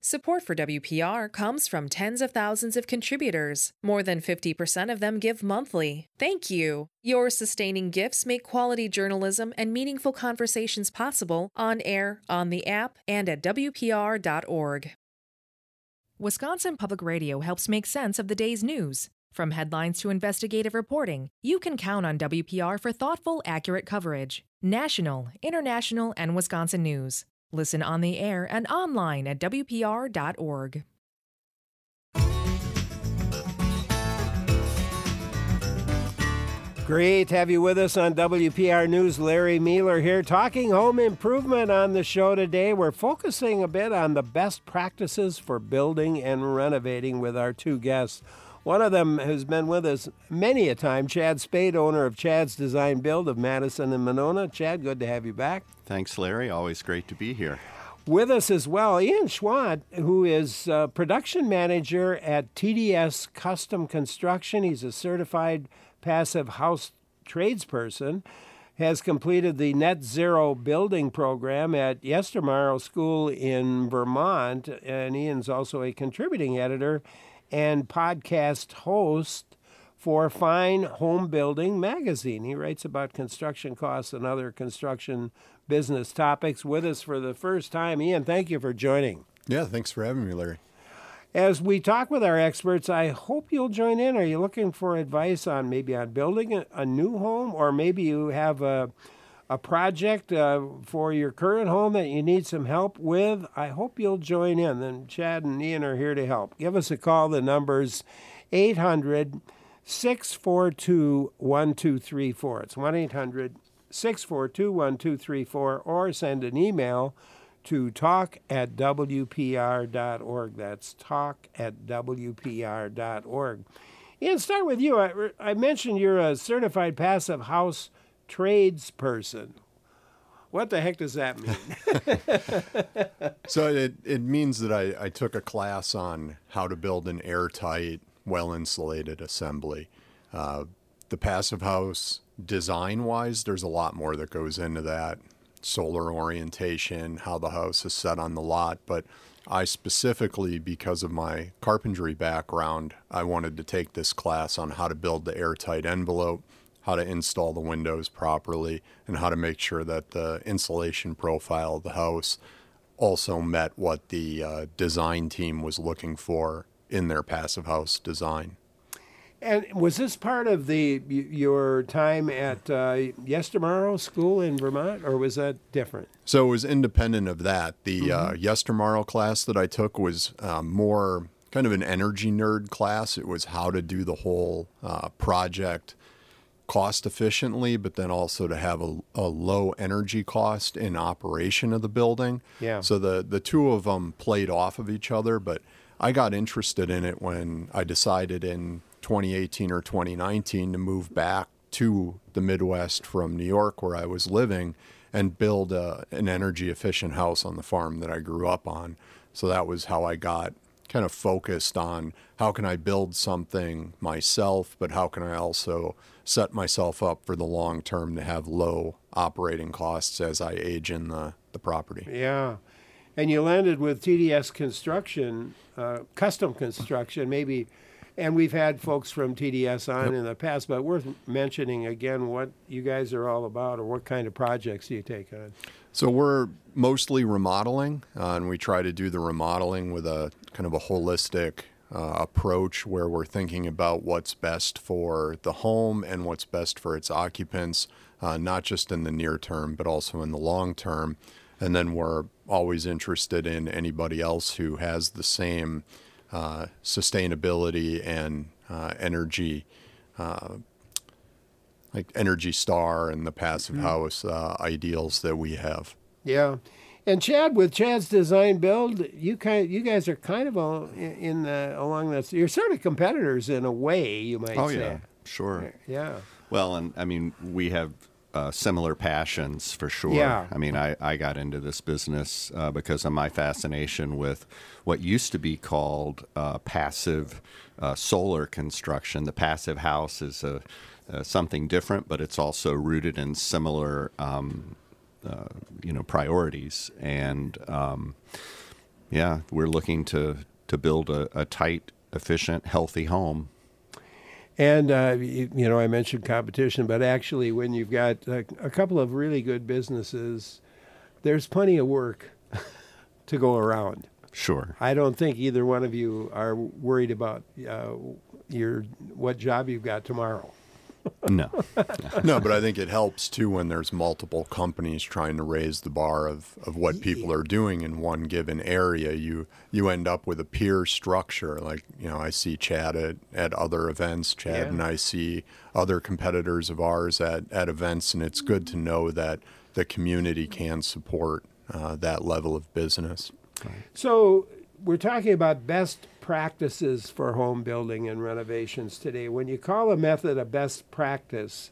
Support for WPR comes from tens of thousands of contributors. More than 50% of them give monthly. Thank you. Your sustaining gifts make quality journalism and meaningful conversations possible on air, on the app, and at WPR.org. Wisconsin Public Radio helps make sense of the day's news. From headlines to investigative reporting, you can count on WPR for thoughtful, accurate coverage. National, international, and Wisconsin news. Listen on the air and online at WPR.org. Great to have you with us on WPR News. Larry Mueller here, talking home improvement on the show today. We're focusing a bit on the best practices for building and renovating with our two guests. One of them has been with us many a time, Chad Spade, owner of Chad's Design Build of Madison and Monona. Chad, good to have you back. Thanks, Larry. Always great to be here. With us as well, Ian Schwant, who is production manager at TDS Custom Construction. He's a certified passive house tradesperson, has completed the Net Zero Building Program at Yestermorrow School in Vermont, and Ian's also a contributing editor and podcast host for Fine Home Building magazine. He writes about construction costs and other construction business topics. With us for the first time, Ian, thank you for joining. Yeah, thanks for having me, Larry. As we talk with our experts, I hope you'll join in. Are you looking for advice on building a new home, or maybe you have a project for your current home that you need some help with? I hope you'll join in. Then Chad and Ian are here to help. Give us a call. The number's 800-642-1234. It's 1-800-642-1234, or send an email to talk@WPR.org. That's talk@WPR.org. Ian, start with you. I mentioned you're a certified passive house tradesperson. What the heck does that mean? So it means that I took a class on how to build an airtight, well-insulated assembly. The passive house, design-wise, there's a lot more that goes into that. Solar orientation, how the house is set on the lot. But I specifically, because of my carpentry background, I wanted to take this class on how to build the airtight envelope, how to install the windows properly, and how to make sure that the insulation profile of the house also met what the design team was looking for in their passive house design. And was this part of your time at Yestermorrow School in Vermont, or was that different? So it was independent of that. The Yestermorrow class that I took was more kind of an energy nerd class. It was how to do the whole project cost efficiently, but then also to have a low energy cost in operation of the building. Yeah. So the two of them played off of each other, but I got interested in it when I decided in 2018 or 2019 to move back to the Midwest from New York, where I was living, and build an energy efficient house on the farm that I grew up on. So that was how I got kind of focused on how can I build something myself, but how can I also set myself up for the long term to have low operating costs as I age in the property. Yeah. And you landed with TDS Construction, Custom Construction, maybe. And we've had folks from TDS on in the past, but worth mentioning again what you guys are all about, or what kind of projects do you take on? So we're mostly remodeling, and we try to do the remodeling with a kind of a holistic approach where we're thinking about what's best for the home and what's best for its occupants, not just in the near term, but also in the long term. And then we're always interested in anybody else who has the same sustainability and energy, like Energy Star and the passive house ideals that we have. Yeah. And Chad, with Chad's Design Build, you guys are kind of along this. You're sort of competitors in a way, you might say. Oh yeah, sure. Yeah. Well, and I mean, we have similar passions for sure. Yeah. I mean, I got into this business because of my fascination with what used to be called passive solar construction. The passive house is something different, but it's also rooted in similar, priorities. And yeah, we're looking to build a tight, efficient, healthy home. And, I mentioned competition, but actually when you've got a couple of really good businesses, there's plenty of work to go around. Sure. I don't think either one of you are worried about what job you've got tomorrow. No. No, but I think it helps too when there's multiple companies trying to raise the bar of what people are doing in one given area. You end up with a peer structure. Like, I see Chad at other events, and I see other competitors of ours at events, and it's good to know that the community can support that level of business. So we're talking about best practices for home building and renovations today. When you call a method a best practice,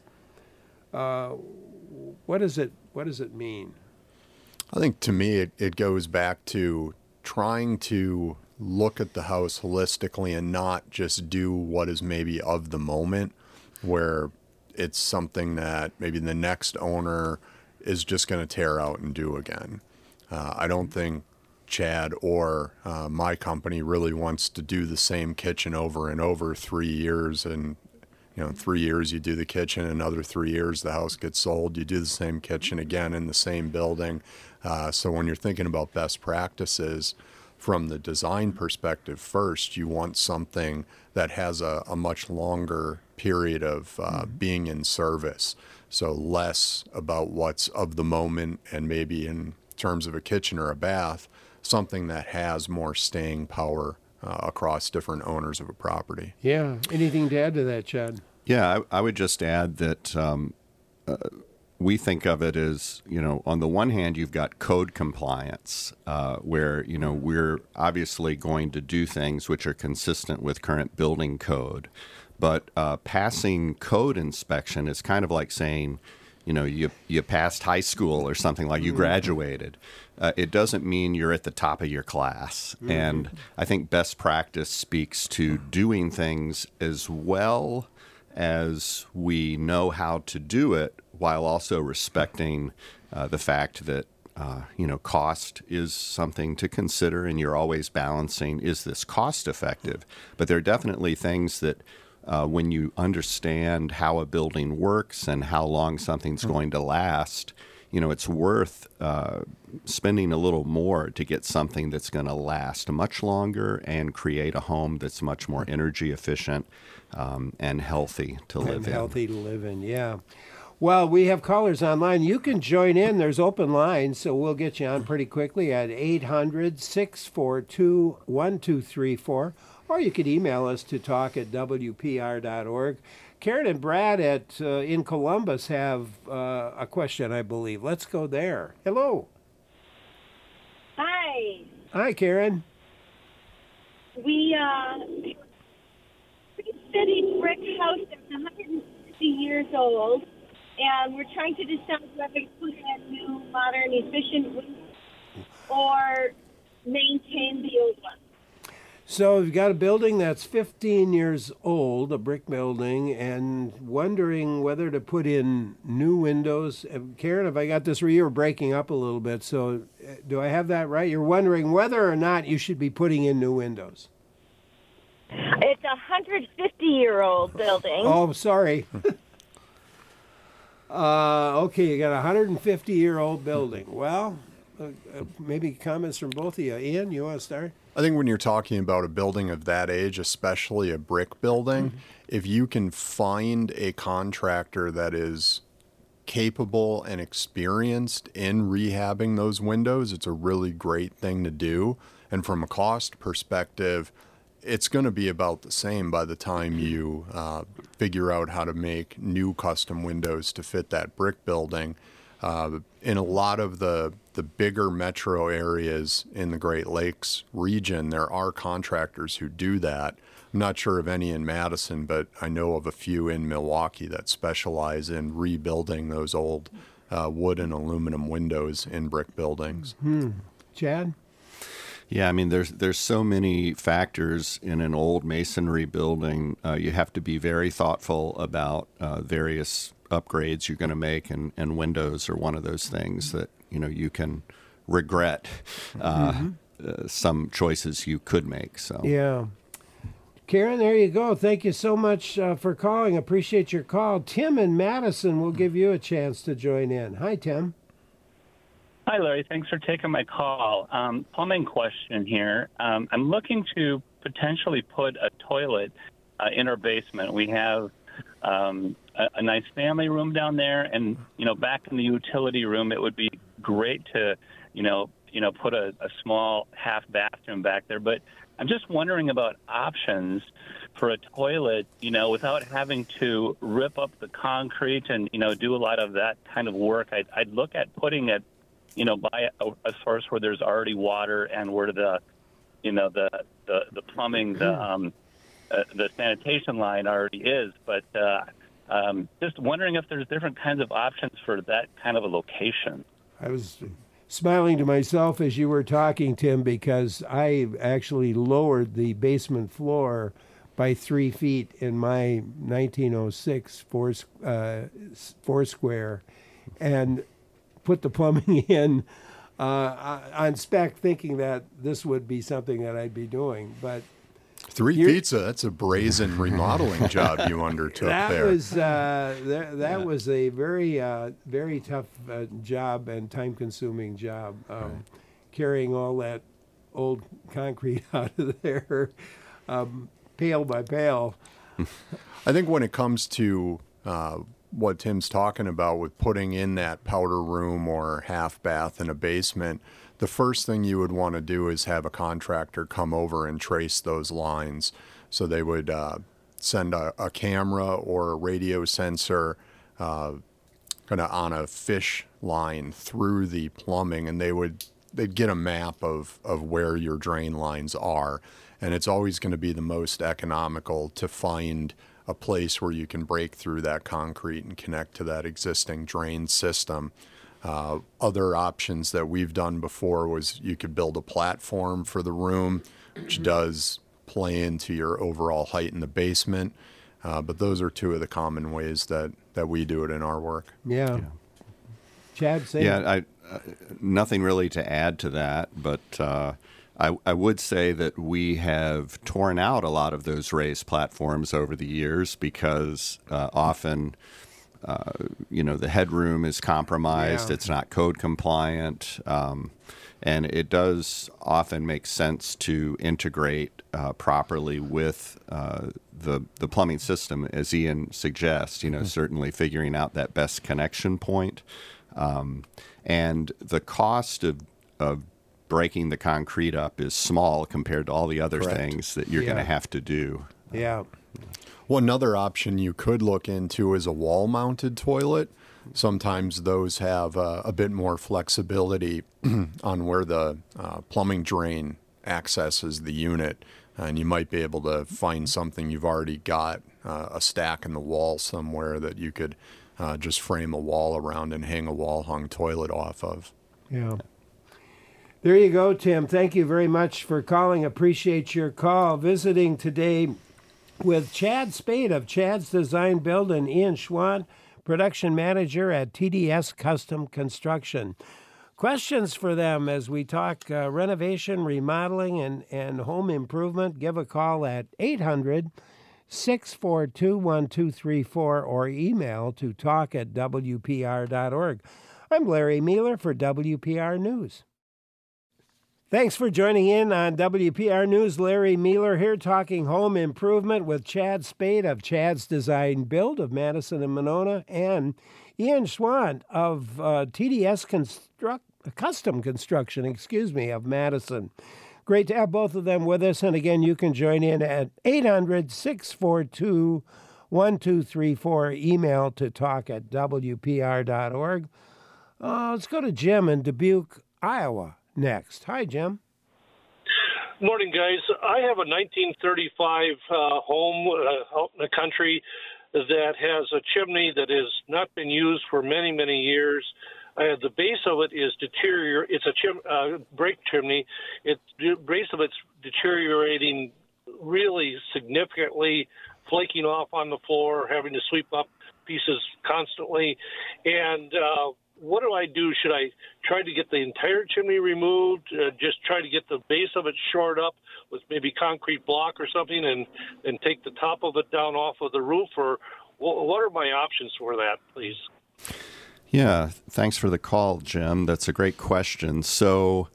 what does it mean? I think to me it goes back to trying to look at the house holistically and not just do what is maybe of the moment, where it's something that maybe the next owner is just going to tear out and do again. I don't think Chad or my company really wants to do the same kitchen over and over 3 years. And, 3 years you do the kitchen, another 3 years the house gets sold. You do the same kitchen again in the same building. So when you're thinking about best practices from the design perspective first, you want something that has a much longer period of being in service. So less about what's of the moment and maybe in terms of a kitchen or a bath, something that has more staying power across different owners of a property. Yeah. Anything to add to that, Chad? Yeah, I would just add that we think of it as, on the one hand, you've got code compliance, where, we're obviously going to do things which are consistent with current building code. But passing code inspection is kind of like saying, you passed high school or something, like you graduated. It doesn't mean you're at the top of your class. Mm-hmm. And I think best practice speaks to doing things as well as we know how to do it, while also respecting the fact that, cost is something to consider, and you're always balancing, is this cost effective? But there are definitely things that when you understand how a building works and how long something's going to last, it's worth spending a little more to get something that's going to last much longer and create a home that's much more energy efficient and healthy to live in. Healthy to live in, yeah. Well, we have callers online. You can join in. There's open lines, so we'll get you on pretty quickly at 800-642-1234. Or you could email us to talk@wpr.org. Karen and Brad in Columbus have a question, I believe. Let's go there. Hello. Hi. Hi, Karen. We city brick house that's 150 years old, and we're trying to decide whether to put in new, modern, efficient windows or maintain the old one. So we've got a building that's 15 years old, a brick building, and wondering whether to put in new windows. Karen, if I got this right, you're breaking up a little bit, so do I have that right? You're wondering whether or not you should be putting in new windows. It's a 150-year-old building. Oh, sorry. Okay, you got a 150-year-old building. Well, maybe comments from both of you. Ian, you want to start? I think when you're talking about a building of that age, especially a brick building, if you can find a contractor that is capable and experienced in rehabbing those windows, it's a really great thing to do. And from a cost perspective, it's going to be about the same by the time you figure out how to make new custom windows to fit that brick building. In a lot of the bigger metro areas in the Great Lakes region, there are contractors who do that. I'm not sure of any in Madison, but I know of a few in Milwaukee that specialize in rebuilding those old wood and aluminum windows in brick buildings. Chad? Yeah, I mean, there's so many factors in an old masonry building. You have to be very thoughtful about various upgrades you're going to make, and windows are one of those things that you can regret some choices you could make. So Yeah. Karen, there you go. Thank you so much for calling. Appreciate your call. Tim in Madison will give you a chance to join in. Hi, Tim. Hi, Larry. Thanks for taking my call. Plumbing question here. I'm looking to potentially put a toilet in our basement. We have a nice family room down there, and back in the utility room, it would be great to put a small half bathroom back there. But I'm just wondering about options for a toilet, without having to rip up the concrete and do a lot of that kind of work. I'd look at putting it by a source where there's already water and where the plumbing, the sanitation line already is. But just wondering if there's different kinds of options for that kind of a location. I was smiling to myself as you were talking, Tim, because I actually lowered the basement floor by 3 feet in my 1906 four square and put the plumbing in on spec, thinking that this would be something that I'd be doing. But 3 feet, that's a brazen remodeling job you undertook there. That was a very tough job and time-consuming job, carrying all that old concrete out of there, pail by pail. I think when it comes to what Tim's talking about with putting in that powder room or half bath in a basement, the first thing you would want to do is have a contractor come over and trace those lines. So they would send a camera or a radio sensor kind of on a fish line through the plumbing, and they'd get a map of where your drain lines are. And it's always going to be the most economical to find a place where you can break through that concrete and connect to that existing drain system. Other options that we've done before was you could build a platform for the room, which does play into your overall height in the basement. But those are two of the common ways that we do it in our work. Yeah. Chad, say Yeah, nothing really to add to that, but I would say that we have torn out a lot of those raised platforms over the years because often the headroom is compromised. Yeah. It's not code compliant. And it does often make sense to integrate properly with the plumbing system, as Ian suggests, certainly figuring out that best connection point. And the cost of breaking the concrete up is small compared to all the other Correct. things that you're going to have to do. Yeah. Well, another option you could look into is a wall-mounted toilet. Sometimes those have a bit more flexibility on where the plumbing drain accesses the unit, and you might be able to find something you've already got, a stack in the wall somewhere that you could just frame a wall around and hang a wall-hung toilet off of. Yeah. There you go, Tim. Thank you very much for calling. Appreciate your call. Visiting today with Chad Spade of Chad's Design Build and Ian Schwant, production manager at TDS Custom Construction. Questions for them as we talk renovation, remodeling, and home improvement. Give a call at 800-642-1234 or email to talk@wpr.org. I'm Larry Mueller for WPR News. Thanks for joining in on WPR News. Larry Mueller here talking home improvement with Chad Spade of Chad's Design Build of Madison and Monona and Ian Schwant of TDS Custom Construction, of Madison. Great to have both of them with us. And again, you can join in at 800-642-1234. Email to talk@wpr.org. Let's go to Jim in Dubuque, Iowa. Next. Hi, Jim. Morning, guys. I have a 1935 home out in the country that has a chimney that has not been used for many, many years. The base of it is deteriorating. It's a brick chimney. The base of it's deteriorating really significantly, flaking off on the floor, having to sweep up pieces constantly. And what do I do? Should I try to get the entire chimney removed, just try to get the base of it shored up with maybe concrete block or something and take the top of it down off of the roof? Or what are my options for that, please? Yeah, thanks for the call, Jim. That's a great question. So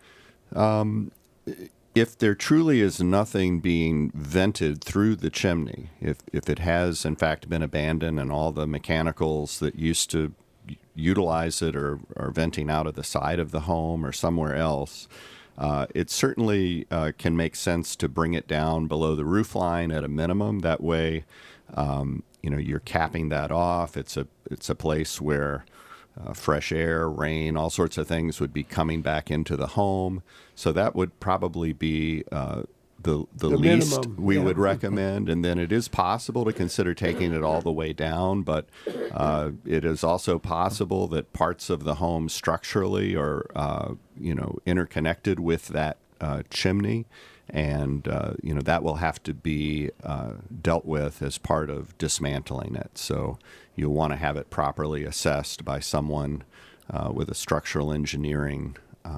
if there truly is nothing being vented through the chimney, if it has in fact been abandoned and all the mechanicals that used to utilize it are venting out of the side of the home or somewhere else, it certainly can make sense to bring it down below the roof line at a minimum. That way, you're capping that off. It's a place where fresh air, rain, all sorts of things would be coming back into the home. So that would probably be the least minimum we would recommend. And then it is possible to consider taking it all the way down, but it is also possible that parts of the home structurally are interconnected with that chimney. And, that will have to be dealt with as part of dismantling it. So you'll want to have it properly assessed by someone with a structural engineering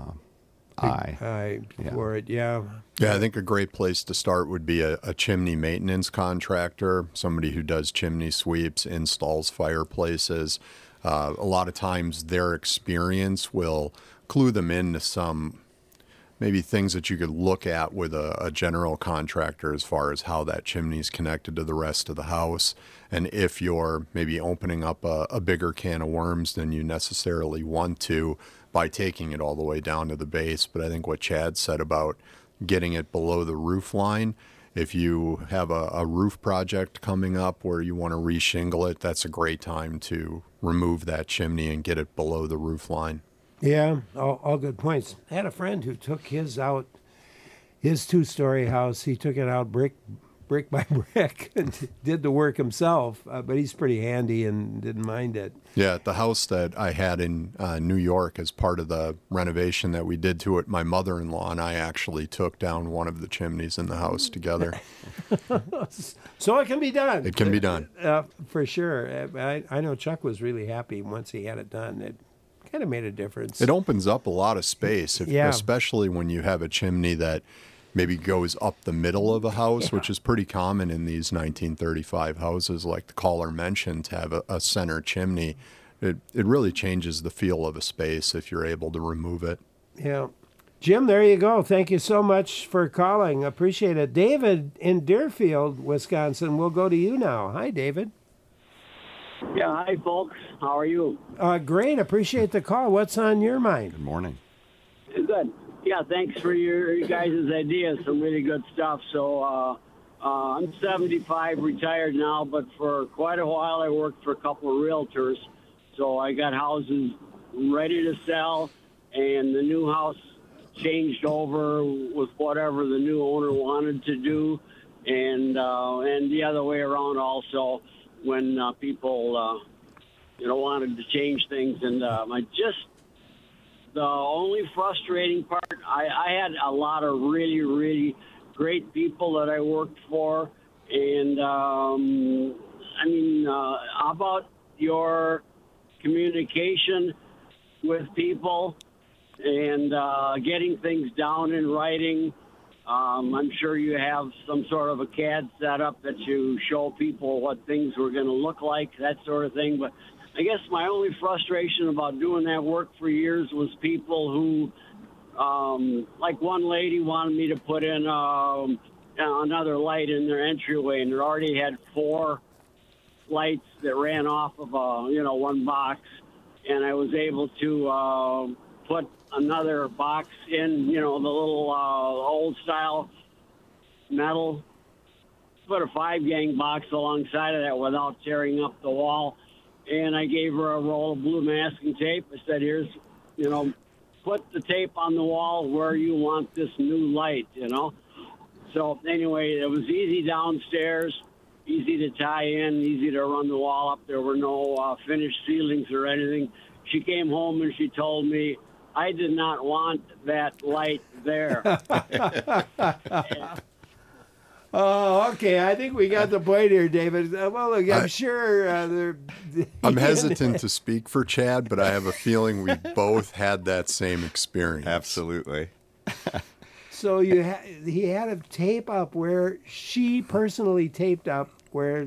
eye. For it, yeah. Yeah, I think a great place to start would be a chimney maintenance contractor, somebody who does chimney sweeps, installs fireplaces. A lot of times their experience will clue them into some maybe things that you could look at with a general contractor as far as how that chimney is connected to the rest of the house. And if you're maybe opening up a bigger can of worms than you necessarily want to by taking it all the way down to the base. But I think what Chad said about getting it below the roof line, if you have a roof project coming up where you want to reshingle it, that's a great time to remove that chimney and get it below the roof line. Yeah, all good points. I had a friend who took his two-story house. He took it out brick by brick and did the work himself, but he's pretty handy and didn't mind it. Yeah, the house that I had in New York as part of the renovation that we did to it, my mother-in-law and I actually took down one of the chimneys in the house together. So it can be done. It can be done. For sure. I know Chuck was really happy once he had it done. It kind of made a difference. It opens up a lot of space, especially when you have a chimney that maybe goes up the middle of a house, which is pretty common in these 1935 houses, like the caller mentioned, to have a center chimney. It really changes the feel of a space if you're able to remove it. Yeah. Jim, there you go. Thank you so much for calling. Appreciate it. David in Deerfield, Wisconsin, we'll go to you now. Hi, David. Yeah, hi, folks. How are you? Great. Appreciate the call. What's on your mind? Good morning. Good. Yeah, thanks for your guys' ideas. Some really good stuff. So I'm 75, retired now, but for quite a while I worked for a couple of realtors. So I got houses ready to sell, and the new house changed over with whatever the new owner wanted to do, and the other way around also when people wanted to change things. And the only frustrating part, I had a lot of really, really great people that I worked for. And, how about your communication with people and getting things down in writing? I'm sure you have some sort of a CAD setup that you show people what things were going to look like, that sort of thing. But I guess my only frustration about doing that work for years was people who, like one lady wanted me to put in another light in their entryway, and it already had 4 lights that ran off of one box, and I was able to put another box in, the little old style metal, put a 5-gang box alongside of that without tearing up the wall. And I gave her a roll of blue masking tape. I said, here's, put the tape on the wall where you want this new light, So anyway, it was easy downstairs, easy to tie in, easy to run the wall up. There were no finished ceilings or anything. She came home and she told me, I did not want that light there. Oh, okay. I think we got the point here, David. Well, look, I'm sure I'm hesitant to speak for Chad, but I have a feeling we both had that same experience. Absolutely. So he had to tape up where she personally taped up where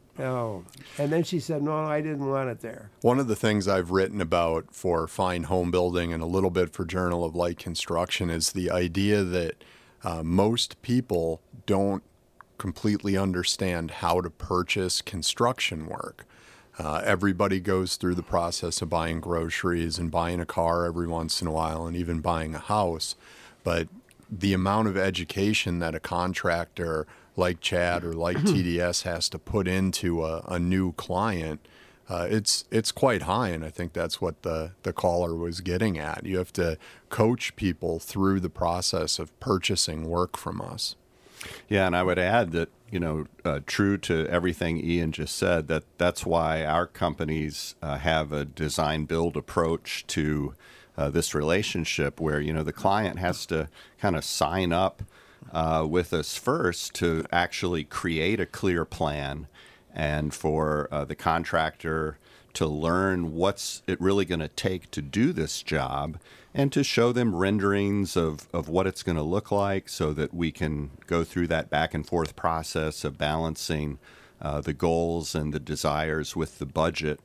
and then she said, no, I didn't want it there. One of the things I've written about for Fine Home Building and a little bit for Journal of Light Construction is the idea that most people don't completely understand how to purchase construction work. Everybody goes through the process of buying groceries and buying a car every once in a while and even buying a house. But the amount of education that a contractor like Chad or like TDS has to put into a new client, it's quite high, and I think that's what the caller was getting at. You have to coach people through the process of purchasing work from us. Yeah, and I would add that, true to everything Ian just said, that's why our companies have a design-build approach to this relationship where, the client has to kind of sign up with us first to actually create a clear plan and for the contractor to learn what's it really going to take to do this job and to show them renderings of what it's going to look like so that we can go through that back and forth process of balancing the goals and the desires with the budget.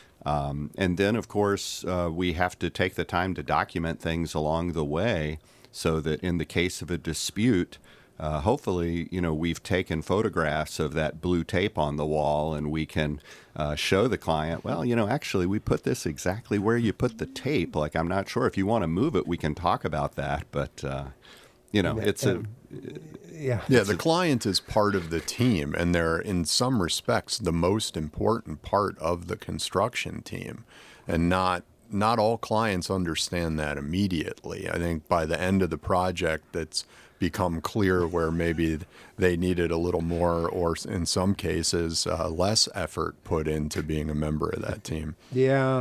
And then, of course, we have to take the time to document things along the way so that in the case of a dispute, hopefully, we've taken photographs of that blue tape on the wall and we can show the client, well, actually, we put this exactly where you put the tape. Like, I'm not sure if you want to move it, we can talk about that. But, it's a... Yeah, the client is part of the team, and they're, in some respects, the most important part of the construction team. And not all clients understand that immediately. I think by the end of the project, it's become clear where maybe they needed a little more, or in some cases, less effort put into being a member of that team. Yeah.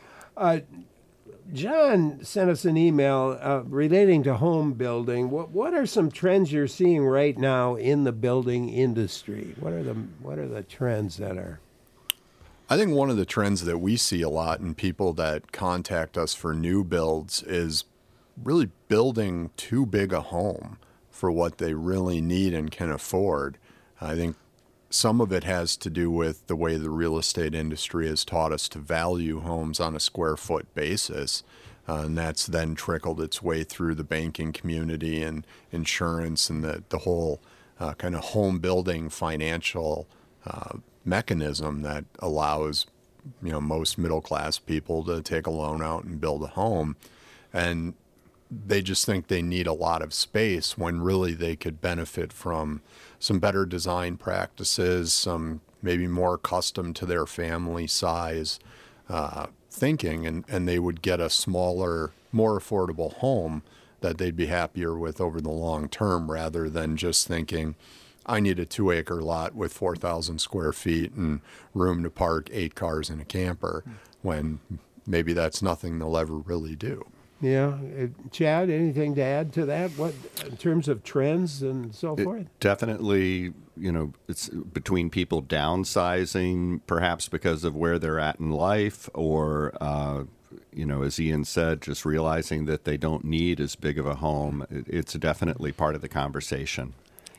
John sent us an email relating to home building. What are some trends you're seeing right now in the building industry? What are the trends that are? I think one of the trends that we see a lot in people that contact us for new builds is really building too big a home for what they really need and can afford. I think some of it has to do with the way the real estate industry has taught us to value homes on a square foot basis. And that's then trickled its way through the banking community and insurance and the whole kind of home building financial mechanism that allows most middle class people to take a loan out and build a home. And they just think they need a lot of space when really they could benefit from some better design practices, some maybe more custom to their family size thinking, and they would get a smaller, more affordable home that they'd be happier with over the long term rather than just thinking, I need a 2-acre lot with 4,000 square feet and room to park 8 cars in a camper, when maybe that's nothing they'll ever really do. Yeah. Chad, anything to add to that? What in terms of trends and so forth? Definitely, it's between people downsizing, perhaps because of where they're at in life, or, as Ian said, just realizing that they don't need as big of a home. It's definitely part of the conversation.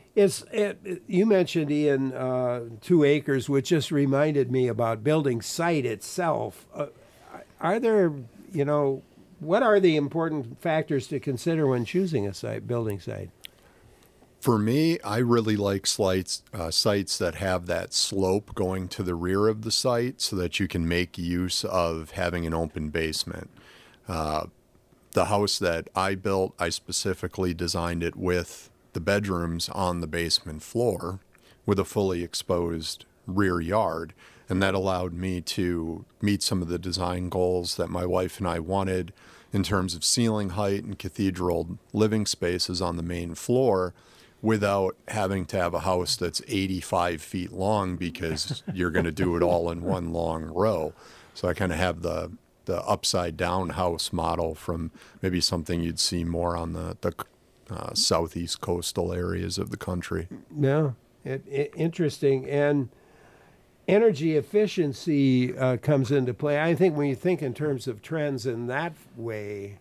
You mentioned, Ian, 2 acres, which just reminded me about building site itself. Are there, what are the important factors to consider when choosing a building site? For me, I really like sites that have that slope going to the rear of the site so that you can make use of having an open basement. The house that I built, I specifically designed it with the bedrooms on the basement floor with a fully exposed rear yard. And that allowed me to meet some of the design goals that my wife and I wanted in terms of ceiling height and cathedral living spaces on the main floor without having to have a house that's 85 feet long because you're going to do it all in one long row. So I kind of have the upside down house model from maybe something you'd see more on the southeast coastal areas of the country. Yeah, interesting. And energy efficiency comes into play. I think when you think in terms of trends in that way,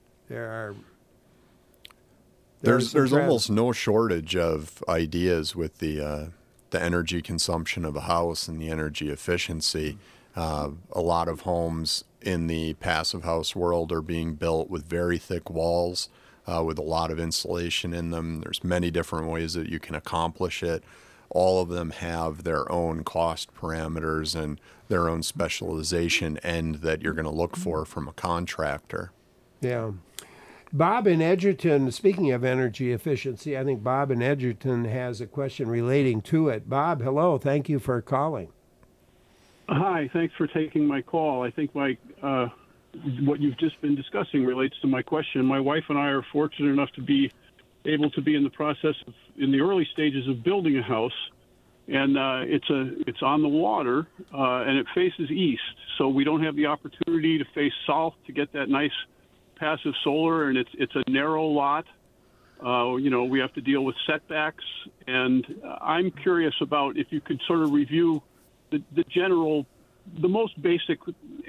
there's almost no shortage of ideas with the energy consumption of a house and the energy efficiency. A lot of homes in the passive house world are being built with very thick walls, with a lot of insulation in them. There's many different ways that you can accomplish it. All of them have their own cost parameters and their own specialization end that you're going to look for from a contractor. Yeah. Bob in Edgerton, speaking of energy efficiency, I think Bob in Edgerton has a question relating to it. Bob, hello. Thank you for calling. Hi, thanks for taking my call. I think what you've just been discussing relates to my question. My wife and I are fortunate enough to be able to be in the process of, in the early stages of building a house, and it's on the water, and it faces east, so we don't have the opportunity to face south to get that nice passive solar, and it's a narrow lot. We have to deal with setbacks, and I'm curious about if you could sort of review the most basic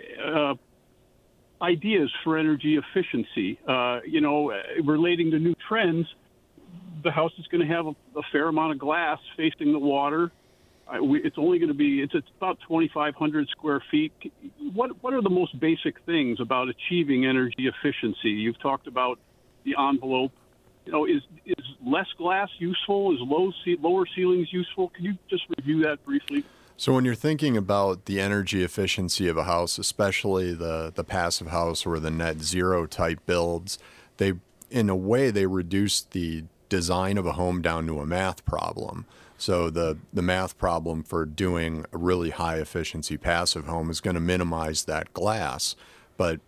ideas for energy efficiency. Relating to new trends, the house is going to have a fair amount of glass facing the water. It's only going to be it's about 2,500 square feet. What are the most basic things about achieving energy efficiency? You've talked about the envelope. Is less glass useful? Is lower ceilings useful? Can you just review that briefly? So when you're thinking about the energy efficiency of a house, especially the passive house or the net zero type builds, in a way they reduce the design of a home down to a math problem. So the math problem for doing a really high efficiency passive home is going to minimize that glass. But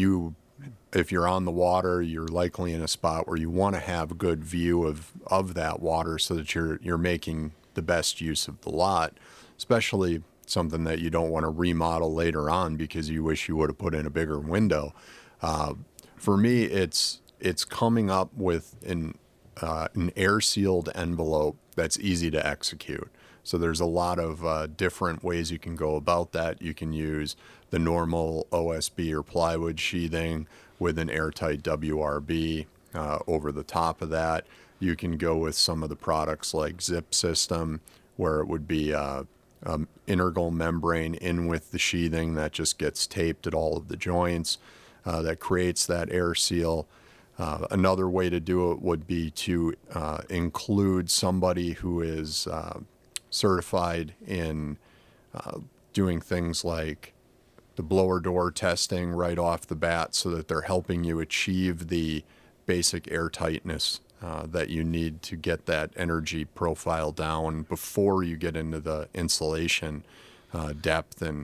if you're on the water, you're likely in a spot where you want to have a good view of that water so that you're making the best use of the lot, especially something that you don't want to remodel later on because you wish you would have put in a bigger window. For me, it's coming up with an air-sealed envelope that's easy to execute. So there's a lot of different ways you can go about that. You can use the normal OSB or plywood sheathing with an airtight WRB over the top of that. You can go with some of the products like Zip System, where it would be integral membrane in with the sheathing that just gets taped at all of the joints that creates that air seal. Another way to do it would be to include somebody who is certified in doing things like the blower door testing right off the bat so that they're helping you achieve the basic air tightness that you need to get that energy profile down before you get into the insulation depth and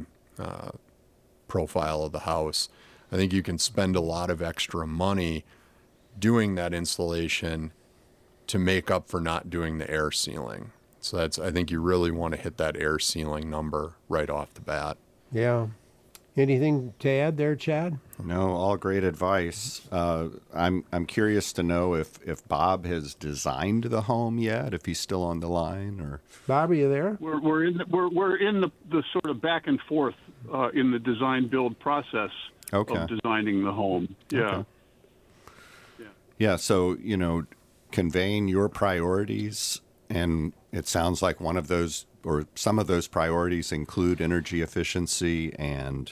profile of the house. I think you can spend a lot of extra money doing that insulation to make up for not doing the air sealing. So I think you really want to hit that air sealing number right off the bat. Yeah. Anything to add there, Chad? No, all great advice. I'm curious to know if Bob has designed the home yet, if he's still on the line, or Bob, are you there? We're in the sort of back and forth in the design build process of designing the home. Yeah. Okay. Yeah. So conveying your priorities, and it sounds like one of those or some of those priorities include energy efficiency and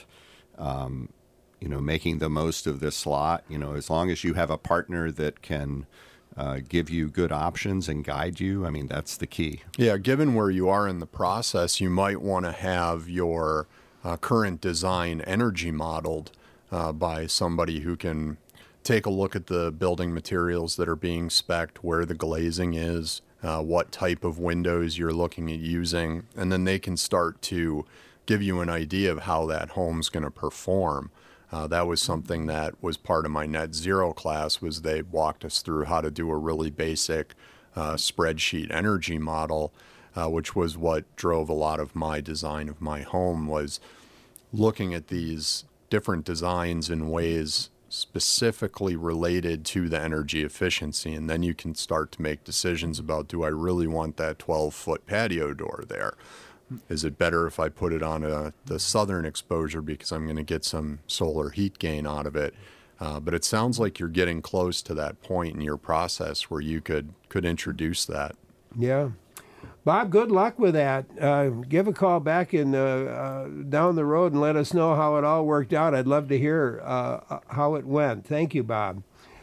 making the most of this lot. As long as you have a partner that can give you good options and guide you, I mean, that's the key. Yeah, given where you are in the process, you might want to have your current design energy modeled by somebody who can take a look at the building materials that are being spec'd, where the glazing is, what type of windows you're looking at using, and then they can start to give you an idea of how that home's going to perform. That was something that was part of my net zero class, was they walked us through how to do a really basic spreadsheet energy model, which was what drove a lot of my design of my home, was looking at these different designs in ways specifically related to the energy efficiency. And then you can start to make decisions about, do I really want that 12-foot patio door there? Is it better if I put it on the southern exposure because I'm going to get some solar heat gain out of it? But it sounds like you're getting close to that point in your process where you could introduce that. Yeah. Bob, good luck with that. Give a call back down the road and let us know how it all worked out. I'd love to hear how it went. Thank you, Bob.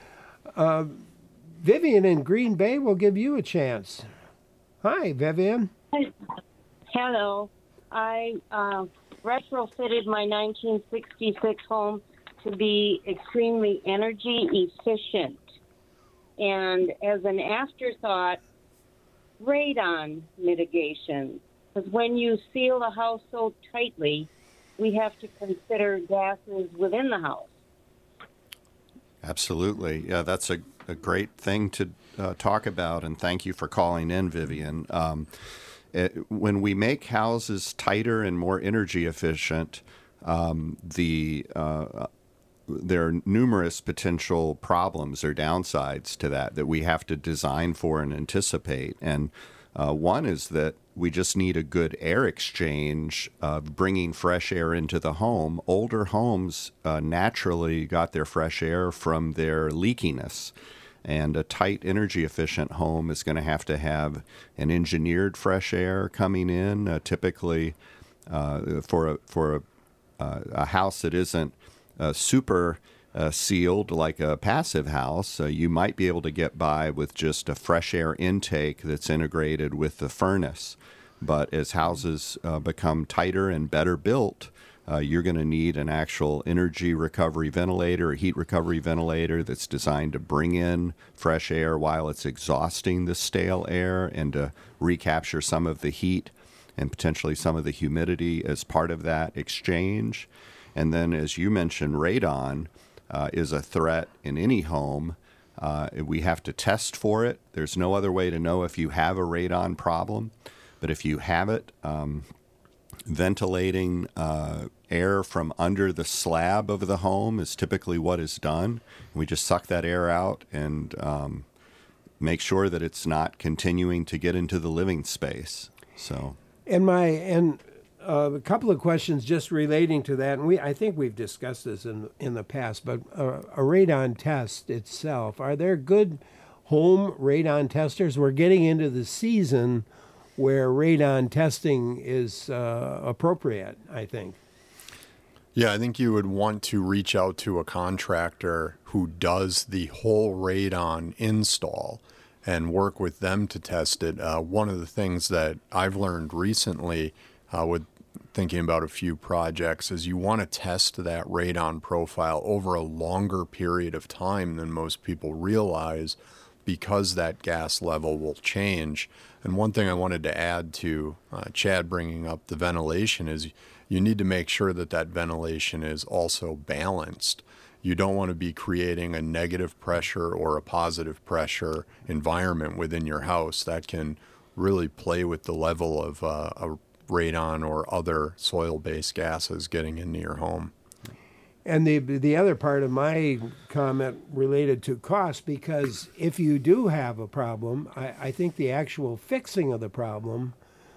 Vivian in Green Bay will give you a chance. Hi, Vivian. Hello. I retrofitted my 1966 home to be extremely energy efficient. And as an afterthought, radon mitigation. Because when you seal the house so tightly, we have to consider gases within the house. Absolutely. Yeah, that's a great thing to talk about, and thank you for calling in, Vivian. When we make houses tighter and more energy efficient, there are numerous potential problems or downsides to that we have to design for and anticipate. And one is that we just need a good air exchange of bringing fresh air into the home. Older homes naturally got their fresh air from their leakiness. And a tight, energy-efficient home is going to have an engineered fresh air coming in. Typically, for a house that isn't super sealed like a passive house, you might be able to get by with just a fresh air intake that's integrated with the furnace. But as houses become tighter and better built, you're going to need an actual energy recovery ventilator or heat recovery ventilator that's designed to bring in fresh air while it's exhausting the stale air and to recapture some of the heat and potentially some of the humidity as part of that exchange. And then, as you mentioned, radon is a threat in any home. We have to test for it. There's no other way to know if you have a radon problem. But if you have it, ventilating air from under the slab of the home is typically what is done. We just suck that air out and make sure that it's not continuing to get into the living space. So, and a couple of questions just relating to that, and I think we've discussed this in the past. But a radon test itself, are there good home radon testers? We're getting into the season where radon testing is appropriate, I think. Yeah, I think you would want to reach out to a contractor who does the whole radon install and work with them to test it. One of the things that I've learned recently with thinking about a few projects is you want to test that radon profile over a longer period of time than most people realize, because that gas level will change. And one thing I wanted to add to Chad bringing up the ventilation is you need to make sure that that ventilation is also balanced. You don't want to be creating a negative pressure or a positive pressure environment within your house. That can really play with the level of a radon or other soil-based gases getting into your home. And the other part of my comment related to cost, because if you do have a problem, I think the actual fixing of the problem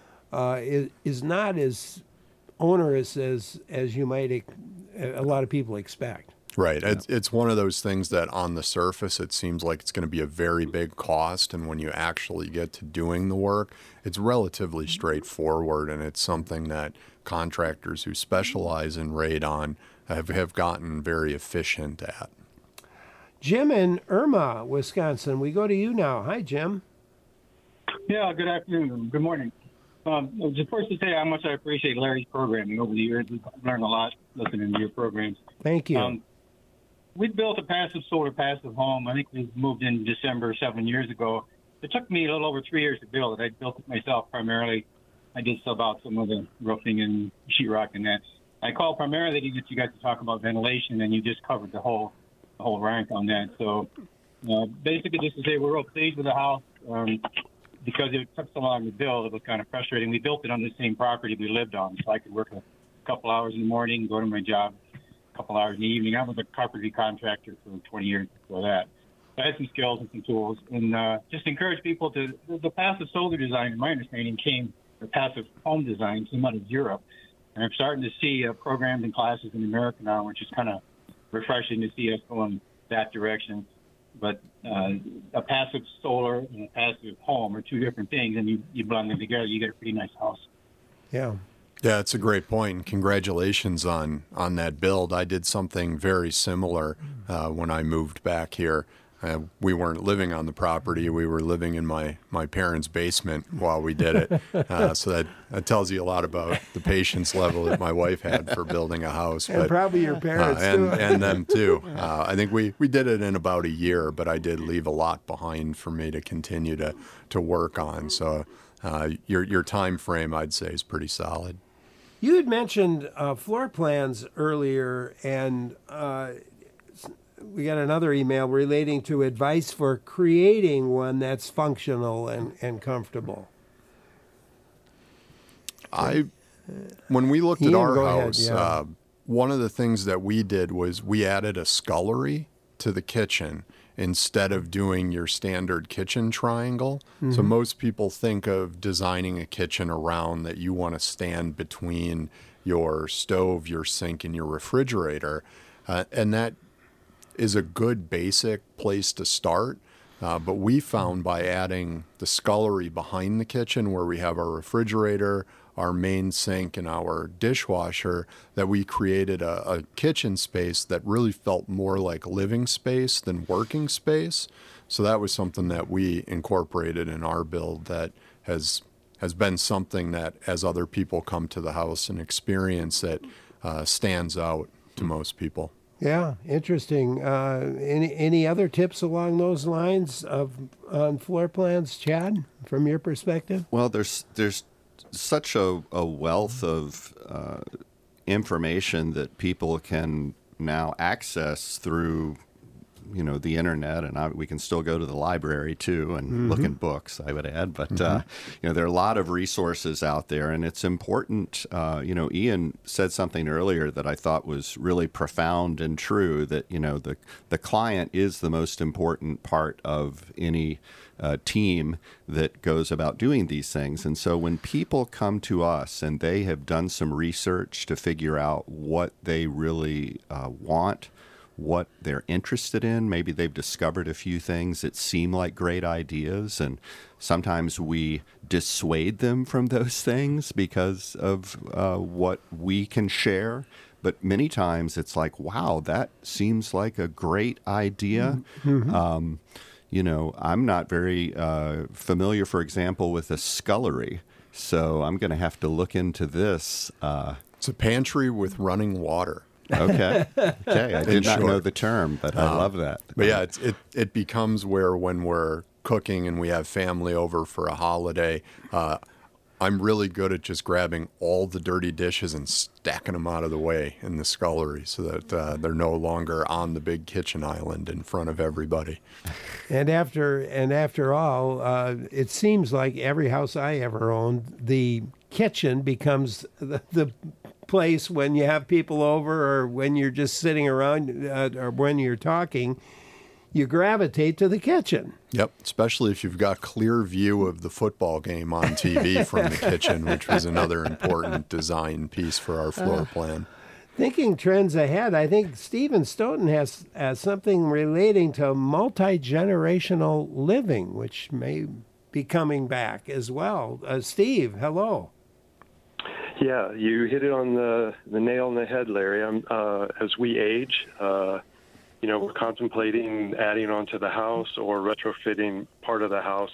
is not as onerous as you might a lot of people expect. Right. Yeah. It's one of those things that on the surface it seems like it's going to be a very big cost, and when you actually get to doing the work, it's relatively straightforward, and it's something that contractors who specialize in radon have gotten very efficient at. Jim in Irma, Wisconsin. We go to you now. Hi, Jim. Yeah, good afternoon. Good morning. Just first to say how much I appreciate Larry's programming over the years. We've learned a lot listening to your programs. Thank you. We built a passive home. I think we moved in December 7 years ago. It took me a little over 3 years to build it. I built it myself primarily. I did sub out some of the roofing and sheetrock and that. I called primarily to get you guys to talk about ventilation, and you just covered the whole rank on that. So basically just to say we're real pleased with the house. Because it took so long to build, it was kind of frustrating. We built it on the same property we lived on, so I could work a couple hours in the morning, go to my job. couple hours in the evening. I was a carpentry contractor for 20 years before that. So I had some skills and some tools, and just encourage people to. The passive solar design, in my understanding, the passive home design came out of Europe, and I'm starting to see programs and classes in America now, which is kind of refreshing to see us going that direction. But a passive solar and a passive home are two different things, and you blend them together, you get a pretty nice house. Yeah. Yeah, it's a great point. Congratulations on that build. I did something very similar when I moved back here. We weren't living on the property. We were living in my parents' basement while we did it. So that tells you a lot about the patience level that my wife had for building a house. And probably your parents, too. And them, too. I think we did it in about a year, but I did leave a lot behind for me to continue to work on. So your time frame, I'd say, is pretty solid. You had mentioned floor plans earlier, and we got another email relating to advice for creating one that's functional and comfortable. When we looked at our house, one of the things that we did was we added a scullery to the kitchen instead of doing your standard kitchen triangle. Mm-hmm. So most people think of designing a kitchen around that you want to stand between your stove, your sink, and your refrigerator. And that is a good basic place to start. But we found by adding the scullery behind the kitchen where we have our refrigerator, our main sink, and our dishwasher, that we created a kitchen space that really felt more like living space than working space. So that was something that we incorporated in our build that has been something that, as other people come to the house and experience it, stands out to most people. Yeah, interesting. Any other tips along those lines on floor plans, Chad, from your perspective? Well, there's such a wealth of information that people can now access through, the internet, and we can still go to the library too and look in books, I would add. But there are a lot of resources out there, and it's important. Ian said something earlier that I thought was really profound and true. That the client is the most important part of any team that goes about doing these things. And so when people come to us and they have done some research to figure out what they really want, what they're interested in, maybe they've discovered a few things that seem like great ideas, and sometimes we dissuade them from those things because of what we can share. But many times it's like, wow, that seems like a great idea. Mm-hmm. I'm not very familiar, for example, with a scullery, so I'm going to have to look into this. It's a pantry with running water. Okay. I did not know the term, but I love that. But yeah, it becomes where when we're cooking and we have family over for a holiday, I'm really good at just grabbing all the dirty dishes and stacking them out of the way in the scullery so that they're no longer on the big kitchen island in front of everybody. And after all, it seems like every house I ever owned, the kitchen becomes the place when you have people over or when you're just sitting around or when you're talking, you gravitate to the kitchen. Yep, especially if you've got clear view of the football game on TV from the kitchen, which was another important design piece for our floor plan. Thinking trends ahead, I think Stephen Stoughton has something relating to multi-generational living, which may be coming back as well. Steve, hello. Yeah, you hit it on the nail on the head, Larry. As we age, we're contemplating adding onto the house or retrofitting part of the house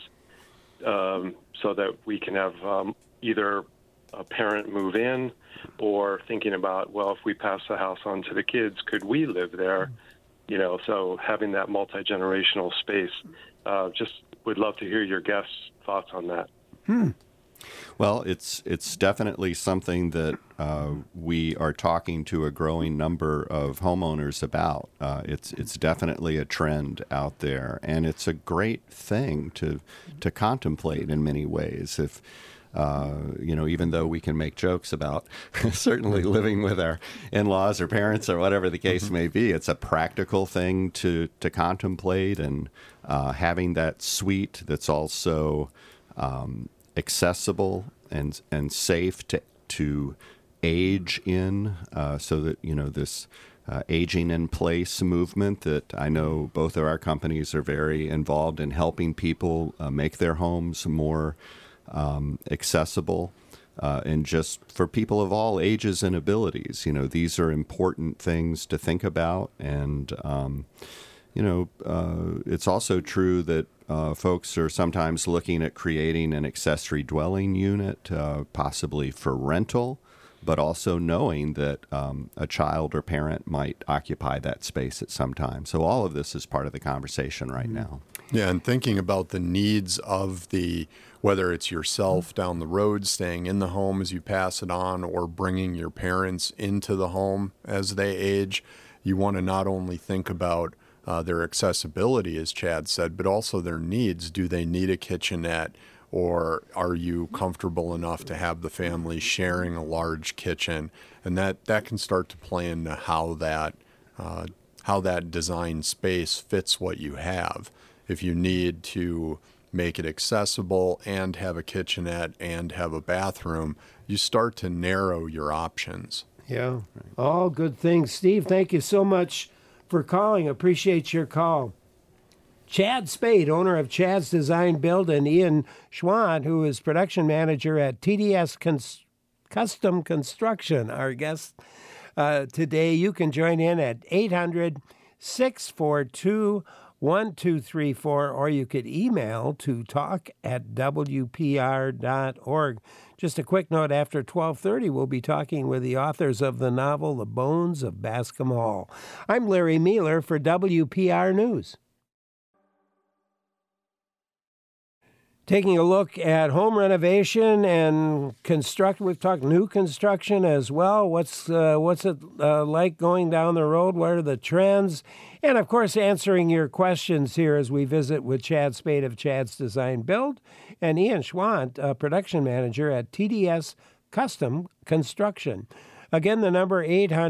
so that we can have either a parent move in or thinking about, well, if we pass the house on to the kids, could we live there? So having that multi-generational space. Just would love to hear your guests' thoughts on that. Well, it's definitely something that we are talking to a growing number of homeowners about. It's definitely a trend out there, and it's a great thing to contemplate in many ways. If Even though we can make jokes about certainly living with our in-laws or parents or whatever the case may be, it's a practical thing to contemplate, and having that suite that's also accessible and safe to age in, so that this aging in place movement that I know both of our companies are very involved in, helping people make their homes more accessible, and just for people of all ages and abilities. These are important things to think about. And, it's also true that folks are sometimes looking at creating an accessory dwelling unit, possibly for rental, but also knowing that a child or parent might occupy that space at some time. So all of this is part of the conversation right now. Yeah, and thinking about the needs of whether it's yourself down the road, staying in the home as you pass it on, or bringing your parents into the home as they age, you want to not only think about their accessibility, as Chad said, but also their needs. Do they need a kitchenette? Or are you comfortable enough to have the family sharing a large kitchen? And that can start to play into how that design space fits what you have. If you need to make it accessible and have a kitchenette and have a bathroom, you start to narrow your options. Yeah, all good things. Steve, thank you so much for calling. Appreciate your call. Chad Spade, owner of Chad's Design Build, and Ian Schwant, who is production manager at TDS Custom Construction, our guest today. You can join in at 800-642-1234, or you could email to talk@wpr.org. Just a quick note, after 12:30, we'll be talking with the authors of the novel The Bones of Bascom Hall. I'm Larry Mueller for WPR News. Taking a look at home renovation and we've talked new construction as well. What's it like going down the road? What are the trends? And, of course, answering your questions here as we visit with Chad Spade of Chad's Design Build and Ian Schwant, production manager at TDS Custom Construction. Again, the number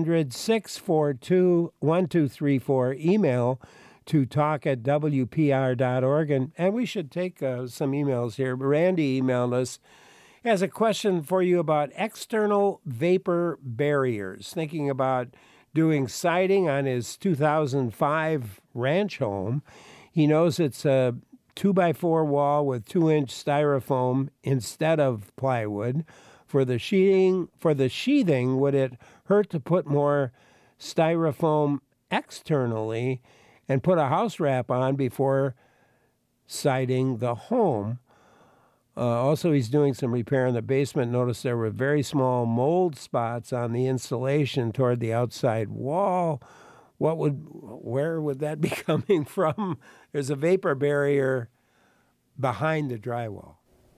800-642-1234, email to talk@wpr.org. And we should take some emails here. Randy emailed us, has a question for you about external vapor barriers. Thinking about doing siding on his 2005 ranch home. He knows it's a 2x4 wall with 2-inch styrofoam instead of plywood. For the sheathing, would it hurt to put more styrofoam externally and put a house wrap on before siding the home? Also, he's doing some repair in the basement. Noticed there were very small mold spots on the insulation toward the outside wall. Where would that be coming from? There's a vapor barrier behind the drywall.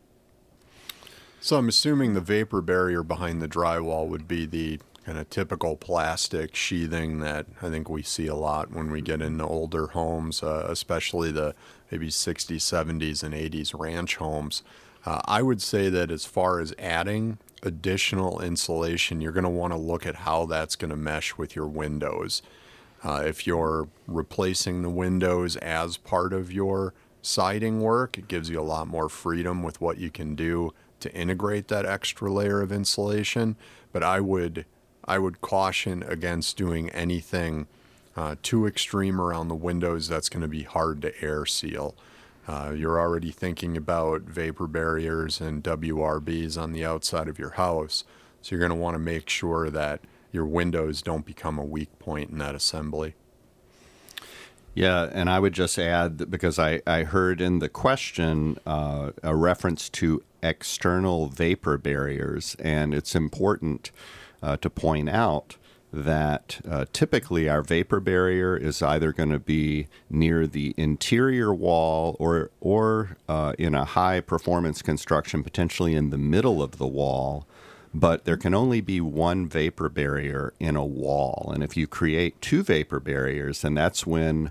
So I'm assuming the vapor barrier behind the drywall would be the kind of typical plastic sheathing that I think we see a lot when we get into older homes, especially the maybe 60s, 70s, and 80s ranch homes. I would say that as far as adding additional insulation, you're going to want to look at how that's going to mesh with your windows. If you're replacing the windows as part of your siding work, it gives you a lot more freedom with what you can do to integrate that extra layer of insulation. But I would caution against doing anything too extreme around the windows. That's going to be hard to air seal. You're already thinking about vapor barriers and WRBs on the outside of your house, so you're going to want to make sure that your windows don't become a weak point in that assembly. Yeah, and I would just add that because I heard in the question a reference to external vapor barriers, and it's important to point out that typically our vapor barrier is either going to be near the interior wall or in a high performance construction, potentially in the middle of the wall. But there can only be one vapor barrier in a wall. And if you create two vapor barriers, then that's when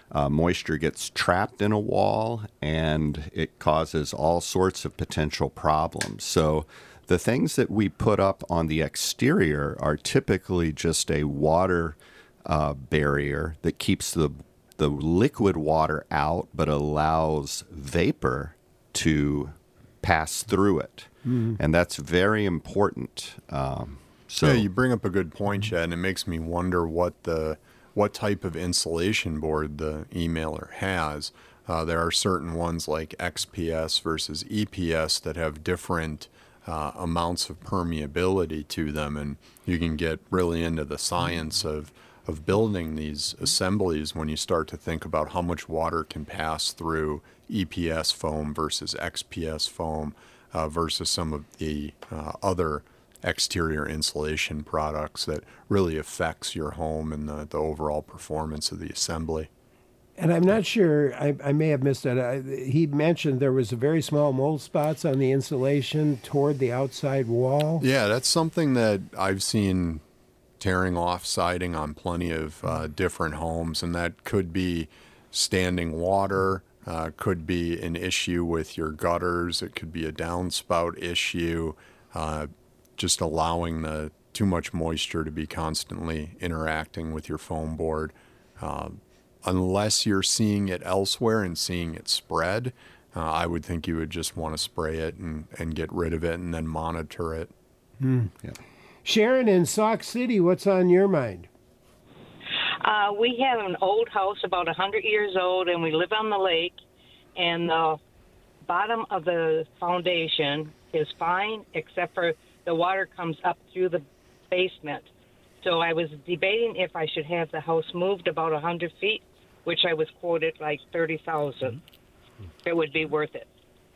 moisture gets trapped in a wall, and it causes all sorts of potential problems. So the things that we put up on the exterior are typically just a water barrier that keeps the liquid water out, but allows vapor to pass through it. And that's very important. Yeah, you bring up a good point, Chad, and it makes me wonder what type of insulation board the emailer has. There are certain ones like XPS versus EPS that have different amounts of permeability to them, and you can get really into the science of building these assemblies when you start to think about how much water can pass through EPS foam versus XPS foam versus some of the other exterior insulation products that really affects your home and the overall performance of the assembly. And I'm not sure, I may have missed that. He mentioned there was very small mold spots on the insulation toward the outside wall. Yeah, that's something that I've seen tearing off siding on plenty of different homes, and that could be standing water, could be an issue with your gutters, it could be a downspout issue, just allowing too much moisture to be constantly interacting with your foam board. Unless you're seeing it elsewhere and seeing it spread, I would think you would just want to spray it and get rid of it and then monitor it. Yeah. Sharon in Sauk City, what's on your mind? We have an old house, about 100 years old, and we live on the lake, and the bottom of the foundation is fine, except for the water comes up through the basement. So I was debating if I should have the house moved about 100 feet, which I was quoted like $30,000. It would be worth it.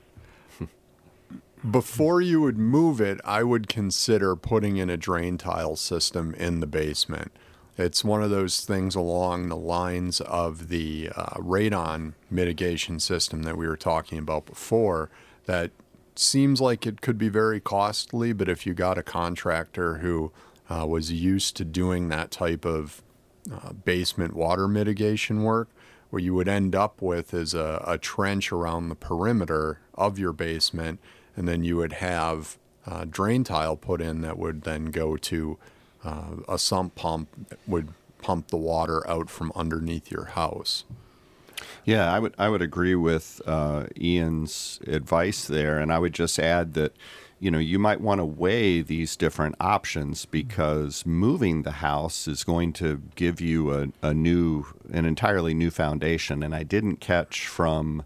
Before you would move it, I would consider putting in a drain tile system in the basement. It's one of those things along the lines of the radon mitigation system that we were talking about before that seems like it could be very costly, but if you got a contractor who was used to doing that type of basement water mitigation work, what you would end up with is a trench around the perimeter of your basement, and then you would have drain tile put in that would then go to a sump pump that would pump the water out from underneath your house. Yeah, I would agree with Ian's advice there, and I would just add that you might want to weigh these different options because moving the house is going to give you an entirely new foundation. And I didn't catch from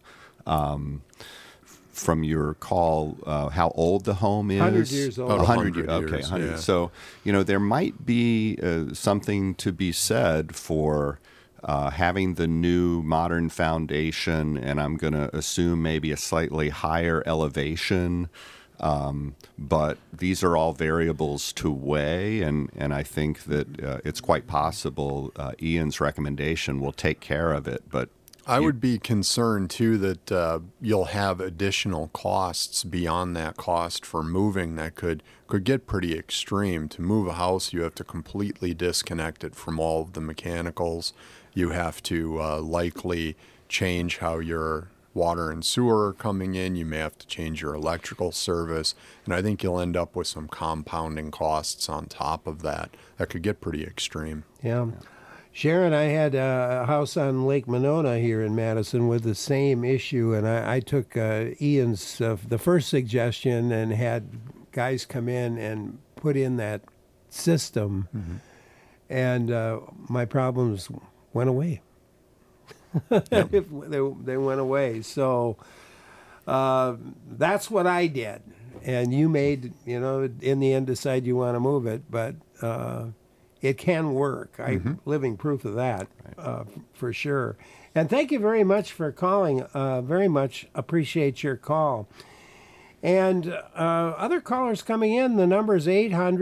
your call how old the home is. 100 years old. 100 years. Okay, 100. Yeah. So there might be something to be said for having the new modern foundation, and I'm going to assume maybe a slightly higher elevation. But these are all variables to weigh, and I think that it's quite possible Ian's recommendation will take care of it. But I would be concerned, too, that you'll have additional costs beyond that cost for moving that could get pretty extreme. To move a house, you have to completely disconnect it from all of the mechanicals. You have to likely change how your water and sewer are coming in. You may have to change your electrical service. And I think you'll end up with some compounding costs on top of that. That could get pretty extreme. Yeah. Sharon, I had a house on Lake Monona here in Madison with the same issue, and I took Ian's the first suggestion and had guys come in and put in that system, and my problems went away. Yep. They went away. So that's what I did, and you made in the end decide you want to move it, but. It can work. I'm living proof of that, for sure. And thank you very much for calling. Very much appreciate your call. And other callers coming in, the number is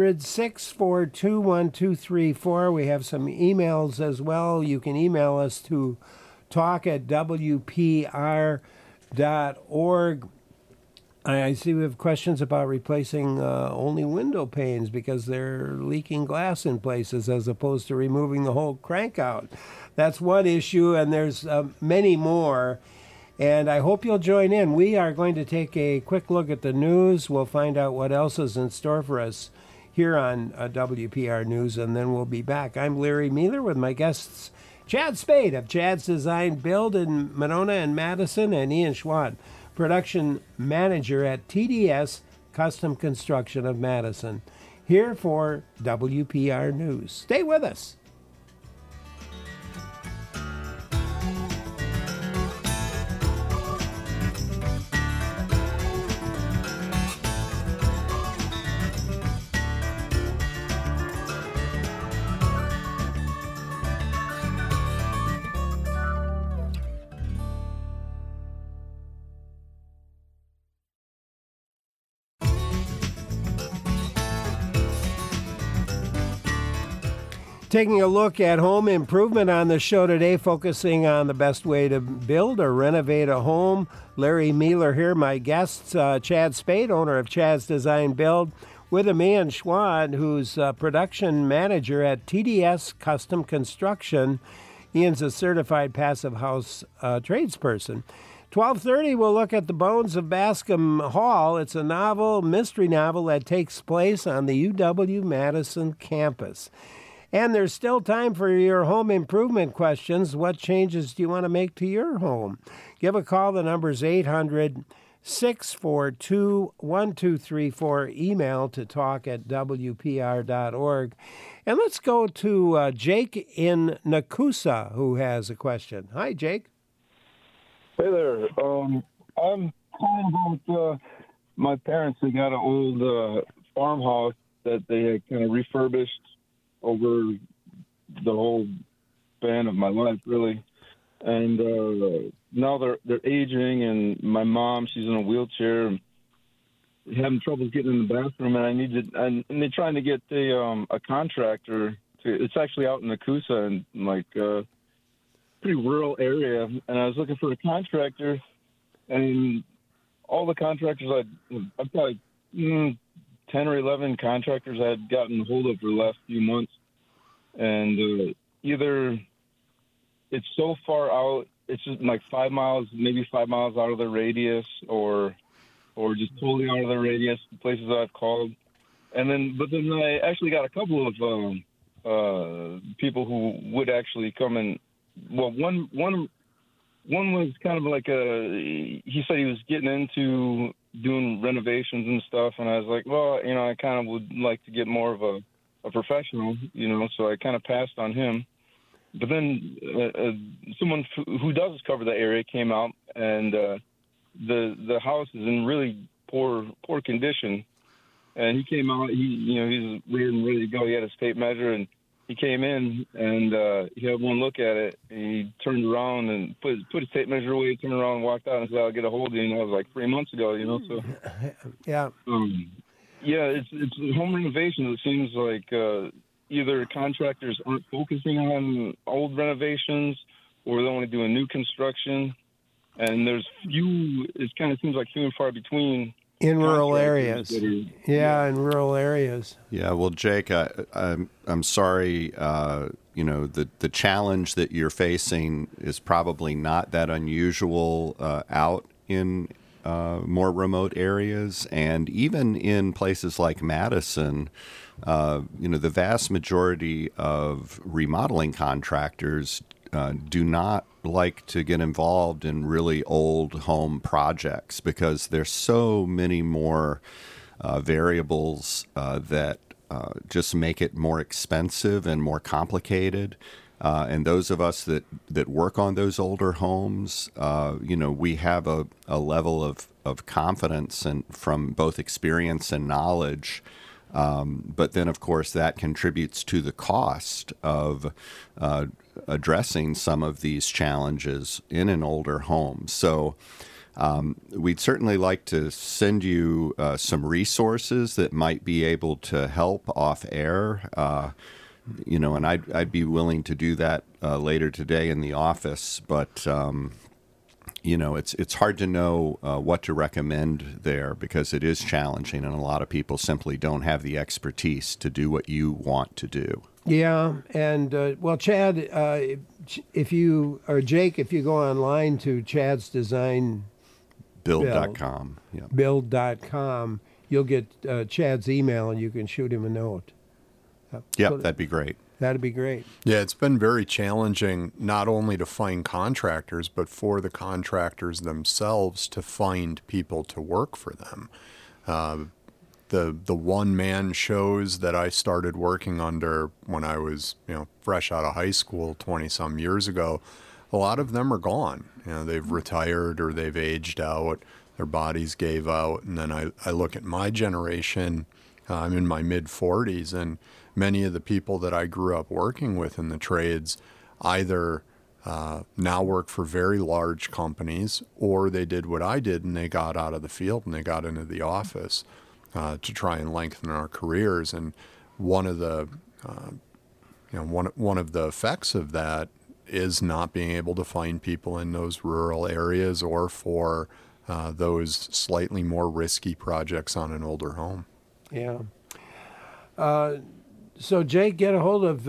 800-642-1234. We have some emails as well. You can email us to talk@wpr.org. I see we have questions about replacing only window panes because they're leaking glass in places as opposed to removing the whole crank out. That's one issue, and there's many more. And I hope you'll join in. We are going to take a quick look at the news. We'll find out what else is in store for us here on WPR News, and then we'll be back. I'm Larry Mueller with my guests, Chad Spade of Chad's Design Build in Monona and Madison, and Ian Schwad, production manager at TDS Custom Construction of Madison, here for WPR News. Stay with us. Taking a look at home improvement on the show today, focusing on the best way to build or renovate a home. Larry Mueller here. My guests, Chad Spade, owner of Chad's Design Build, with him Ian Schwad, who's production manager at TDS Custom Construction. Ian's a certified passive house tradesperson. 12:30, we'll look at The Bones of Bascom Hall. It's a novel, mystery novel that takes place on the UW-Madison campus. And there's still time for your home improvement questions. What changes do you want to make to your home? Give a call. The number's 800-642-1234. Email to talk@wpr.org. And let's go to Jake in Nakusa, who has a question. Hi, Jake. Hey there. I'm calling about my parents. They got an old farmhouse that they had kind of refurbished over the whole span of my life, really. And now they're aging, and my mom, she's in a wheelchair, and having trouble getting in the bathroom, and they're trying to get a contractor to. It's actually out in Nakusa, and like pretty rural area, and I was looking for a contractor, and all the contractors I've probably 10 or 11 contractors I had gotten a hold of for the last few months, and either it's so far out, it's just like 5 miles, maybe 5 miles out of the radius, or just totally out of the radius, the places I've called. But then I actually got a couple of people who would actually come and, well, one was kind of like he said he was getting into doing renovations and stuff, and I was like, well, I kind of would like to get more of a professional, so I kind of passed on him. But then someone who does cover the area came out, and the house is in really poor condition. And he came out. He's ready to go. He had his tape measure, and he came in, and he had one look at it. And he turned around and put his tape measure away, turned around, and walked out, and said, "I'll get a hold of you." And that was like 3 months ago. So yeah. It's home renovation. It seems like either contractors aren't focusing on old renovations, or they're only doing new construction. And there's few. It kind of seems like few and far between in rural areas. In rural areas. Yeah. Well, Jake, I'm sorry. The challenge that you're facing is probably not that unusual out in more remote areas, and even in places like Madison. The vast majority of remodeling contractors do not like to get involved in really old home projects because there's so many more variables that just make it more expensive and more complicated. And those of us that work on those older homes, we have a level of confidence and from both experience and knowledge. But then, of course, that contributes to the cost of addressing some of these challenges in an older home. So we'd certainly like to send you some resources that might be able to help off air. And I'd be willing to do that later today in the office. But it's hard to know what to recommend there because it is challenging, and a lot of people simply don't have the expertise to do what you want to do. Yeah, and well, Chad, if you or Jake, if you go online to Chad's Design Build.com, build.com, you'll get Chad's email, and you can shoot him a note. Yep, So that'd be great. That'd be great. Yeah, it's been very challenging not only to find contractors, but for the contractors themselves to find people to work for them. The one-man shows that I started working under when I was, fresh out of high school 20-some years ago, a lot of them are gone. They've retired or they've aged out, their bodies gave out. And then I look at my generation, I'm in my mid-40s, and many of the people that I grew up working with in the trades either now work for very large companies, or they did what I did and they got out of the field and they got into the office to try and lengthen our careers. And one of the one of the effects of that is not being able to find people in those rural areas or for those slightly more risky projects on an older home. Yeah. So, Jake, get a hold of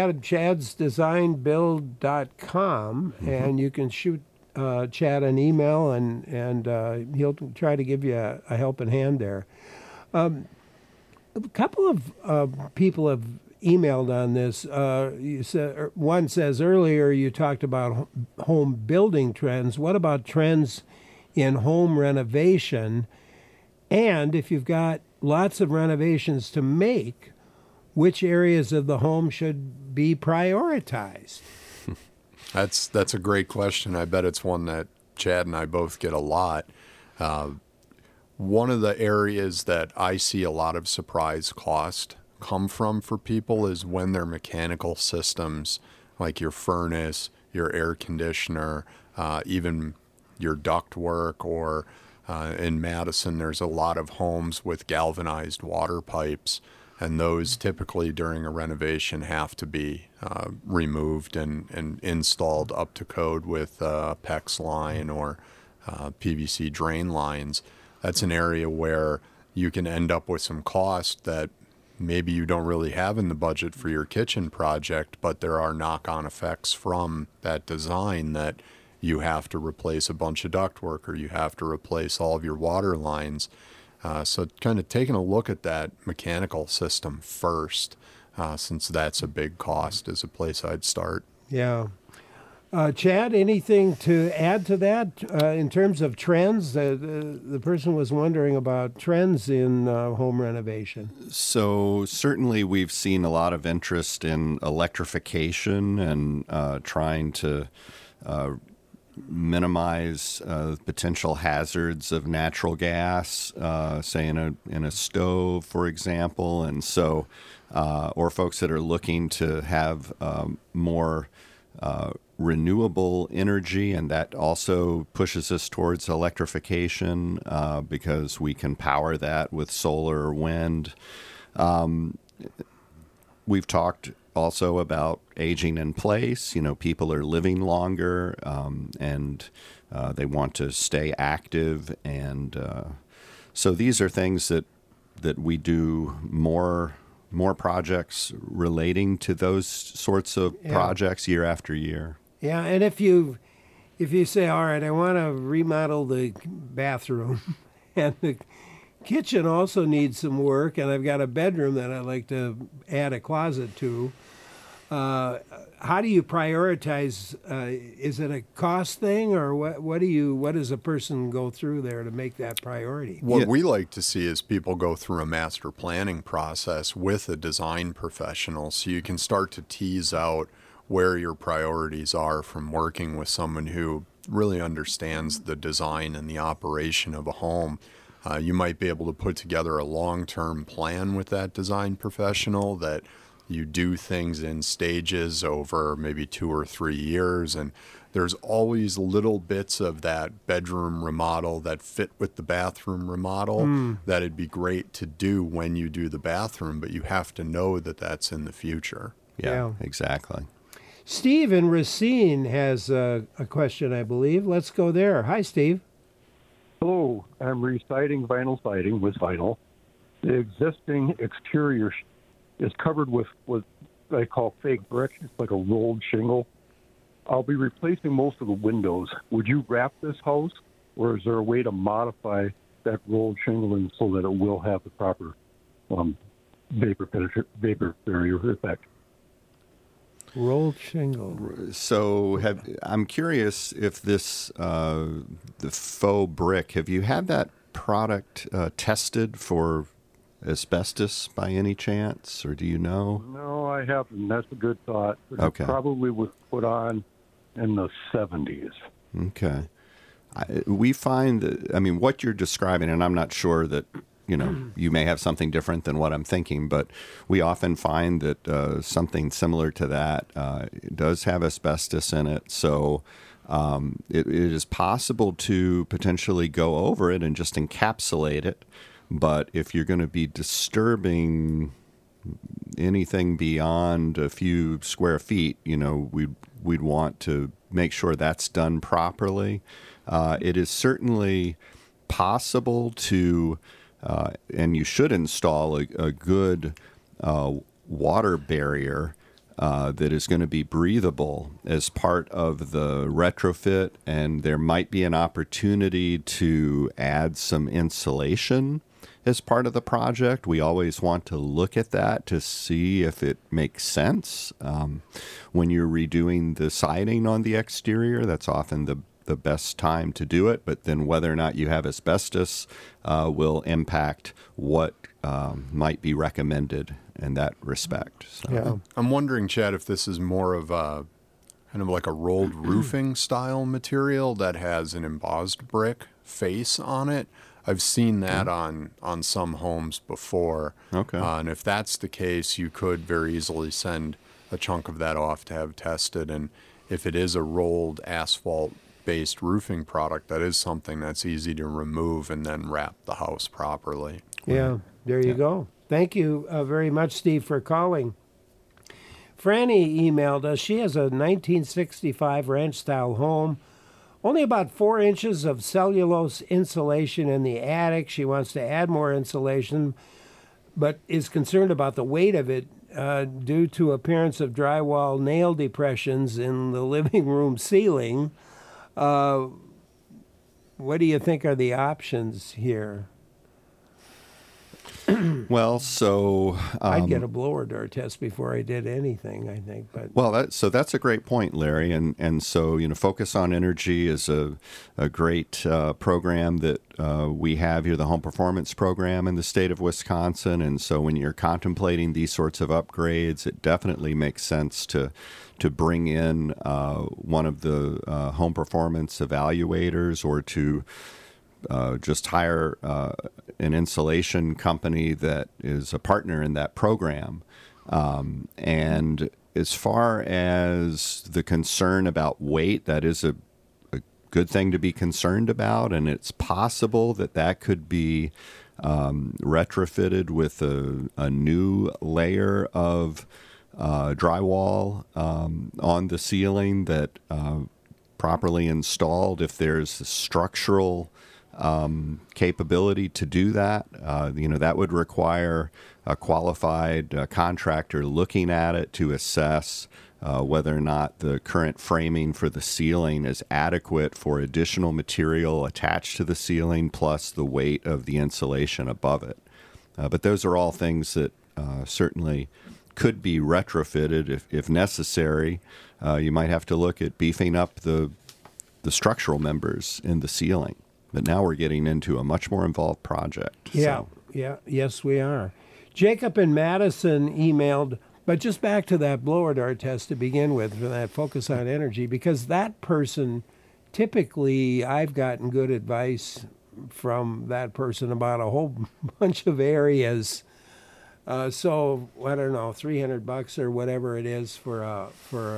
chadsdesignbuild.com, and you can shoot Chad an email, and he'll try to give you a helping hand there. A couple of people have emailed on this. One says earlier you talked about home building trends. What about trends in home renovation? And if you've got lots of renovations to make, which areas of the home should be prioritized? That's a great question. I bet it's one that Chad and I both get a lot. One of the areas that I see a lot of surprise cost come from for people is when their mechanical systems, like your furnace, your air conditioner, even your ductwork, or in Madison, there's a lot of homes with galvanized water pipes. And those typically during a renovation have to be removed and installed up to code with a PEX line or PVC drain lines. That's an area where you can end up with some cost that maybe you don't really have in the budget for your kitchen project, but there are knock-on effects from that design that you have to replace a bunch of ductwork or you have to replace all of your water lines. So kind of taking a look at that mechanical system first, since that's a big cost, is a place I'd start. Yeah. Chad, anything to add to that in terms of trends? The person was wondering about trends in home renovation. So certainly we've seen a lot of interest in electrification and trying to minimize potential hazards of natural gas, say in a stove, for example, and so or folks that are looking to have more renewable energy, and that also pushes us towards electrification because we can power that with solar or wind. We've talked also about aging in place. People are living longer and they want to stay active. And so these are things that we do more projects relating to those sorts of projects year after year. Yeah, and if you say, all right, I want to remodel the bathroom and the kitchen also needs some work, and I've got a bedroom that I'd like to add a closet to. How do you prioritize? Is it a cost thing, or what does a person go through there to make that priority? What we like to see is people go through a master planning process with a design professional, so you can start to tease out where your priorities are from working with someone who really understands the design and the operation of a home. You might be able to put together a long-term plan with that design professional that you do things in stages over maybe 2 or 3 years, and there's always little bits of that bedroom remodel that fit with the bathroom remodel that it'd be great to do when you do the bathroom, but you have to know that that's in the future. Yeah, exactly. Steve in Racine has a question, I believe. Let's go there. Hi, Steve. Hello, I'm residing vinyl siding with vinyl. The existing exterior is covered with what I call fake brick. It's like a rolled shingle. I'll be replacing most of the windows. Would you wrap this house, or is there a way to modify that rolled shingling so that it will have the proper vapor barrier effect? Rolled shingle. So I'm curious if this, the faux brick, have you had that product tested for asbestos by any chance, or do you know? No, I haven't. That's a good thought. Okay. It probably was put on in the 70s. Okay. We find that, I mean, what you're describing, and I'm not sure that, you know, you may have something different than what I'm thinking, but we often find that something similar to that it does have asbestos in it. So it is possible to potentially go over it and just encapsulate it. But if you're going to be disturbing anything beyond a few square feet, you know, we'd want to make sure that's done properly. It is certainly possible to, and you should install a good water barrier that is going to be breathable as part of the retrofit, and there might be an opportunity to add some insulation as part of the project. We always want to look at that to see if it makes sense. When you're redoing the siding on the exterior, that's often the best time to do it, but then whether or not you have asbestos will impact what might be recommended in that respect. So. Yeah. I'm wondering, Chad, if this is more of a kind of like a rolled roofing style material that has an embossed brick face on it. I've seen that on some homes before. Okay. And if that's the case, you could very easily send a chunk of that off to have tested. And if it is a rolled asphalt-based roofing product, that is something that's easy to remove and then wrap the house properly. Yeah, there you go. Thank you very much, Steve, for calling. Franny emailed us. She has a 1965 ranch-style home. Only about 4 inches of cellulose insulation in the attic. She wants to add more insulation, but is concerned about the weight of it due to appearance of drywall nail depressions in the living room ceiling. What do you think are the options here? Well, so I'd get a blower door test before I did anything, I think. But well, that's a great point, Larry. And so, you know, Focus on Energy is a great program that we have here, the Home Performance Program in the state of Wisconsin. And so when you're contemplating these sorts of upgrades, it definitely makes sense to bring in one of the home performance evaluators, or to just hire an insulation company that is a partner in that program. And as far as the concern about weight, that is a good thing to be concerned about, and it's possible that could be retrofitted with a new layer of drywall on the ceiling that properly installed, if there's a structural capability to do that. You know, that would require a qualified contractor looking at it to assess whether or not the current framing for the ceiling is adequate for additional material attached to the ceiling, plus the weight of the insulation above it. But those are all things that certainly could be retrofitted if necessary. You might have to look at beefing up the structural members in the ceiling. But now we're getting into a much more involved project. Yeah, yes, we are. Jacob in Madison emailed, but just back to that blower door test to begin with, for that Focus on Energy, because that person, typically I've gotten good advice from that person about a whole bunch of areas. So I don't know, $300 or whatever it is for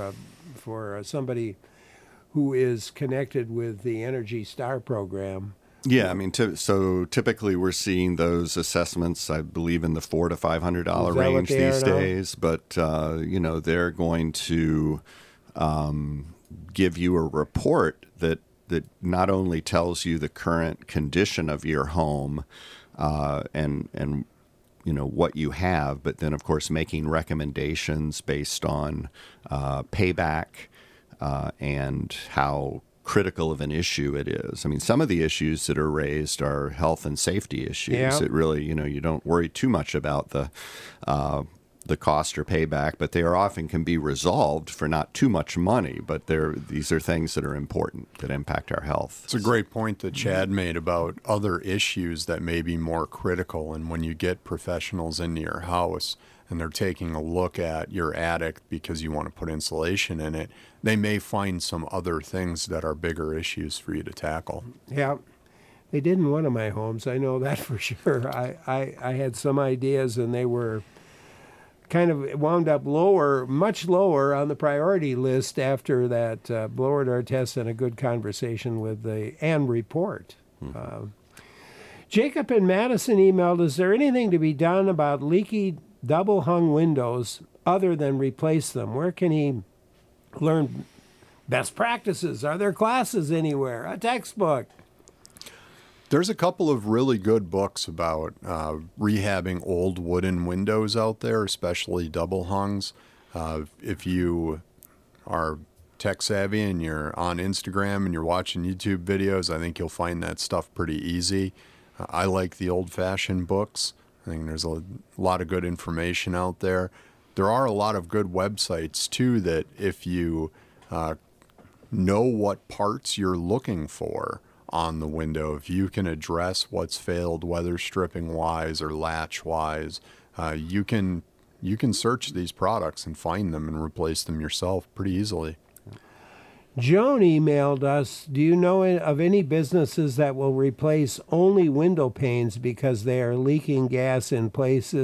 somebody who is connected with the Energy Star program. Yeah, I mean, so typically we're seeing those assessments, I believe, in the $400 to $500 range these days. But you know, they're going to give you a report that not only tells you the current condition of your home and what you have, but then of course making recommendations based on payback and how critical of an issue it is. I mean, some of the issues that are raised are health and safety issues. Yeah. It really, you don't worry too much about the cost or payback, but they are often can be resolved for not too much money. But these are things that are important that impact our health. It's a great point that Chad made about other issues that may be more critical. And when you get professionals into your house and they're taking a look at your attic because you want to put insulation in it, they may find some other things that are bigger issues for you to tackle. Yeah. They did in one of my homes. I know that for sure. I had some ideas, and they were kind of wound up much lower on the priority list after that blower door test and a good conversation with the report. Jacob in Madison emailed, is there anything to be done about leaky double-hung windows other than replace them? Where can he learn best practices? Are there classes anywhere? A textbook? There's a couple of really good books about rehabbing old wooden windows out there, especially double hungs. If you are tech savvy and you're on Instagram and you're watching YouTube videos, I think you'll find that stuff pretty easy. I like the old-fashioned books. I think there's a lot of good information out there. There are a lot of good websites, too, that if you know what parts you're looking for on the window, if you can address what's failed weather stripping wise or latch wise, you can search these products and find them and replace them yourself pretty easily. Joan emailed us, do you know of any businesses that will replace only window panes because they are leaking gas in place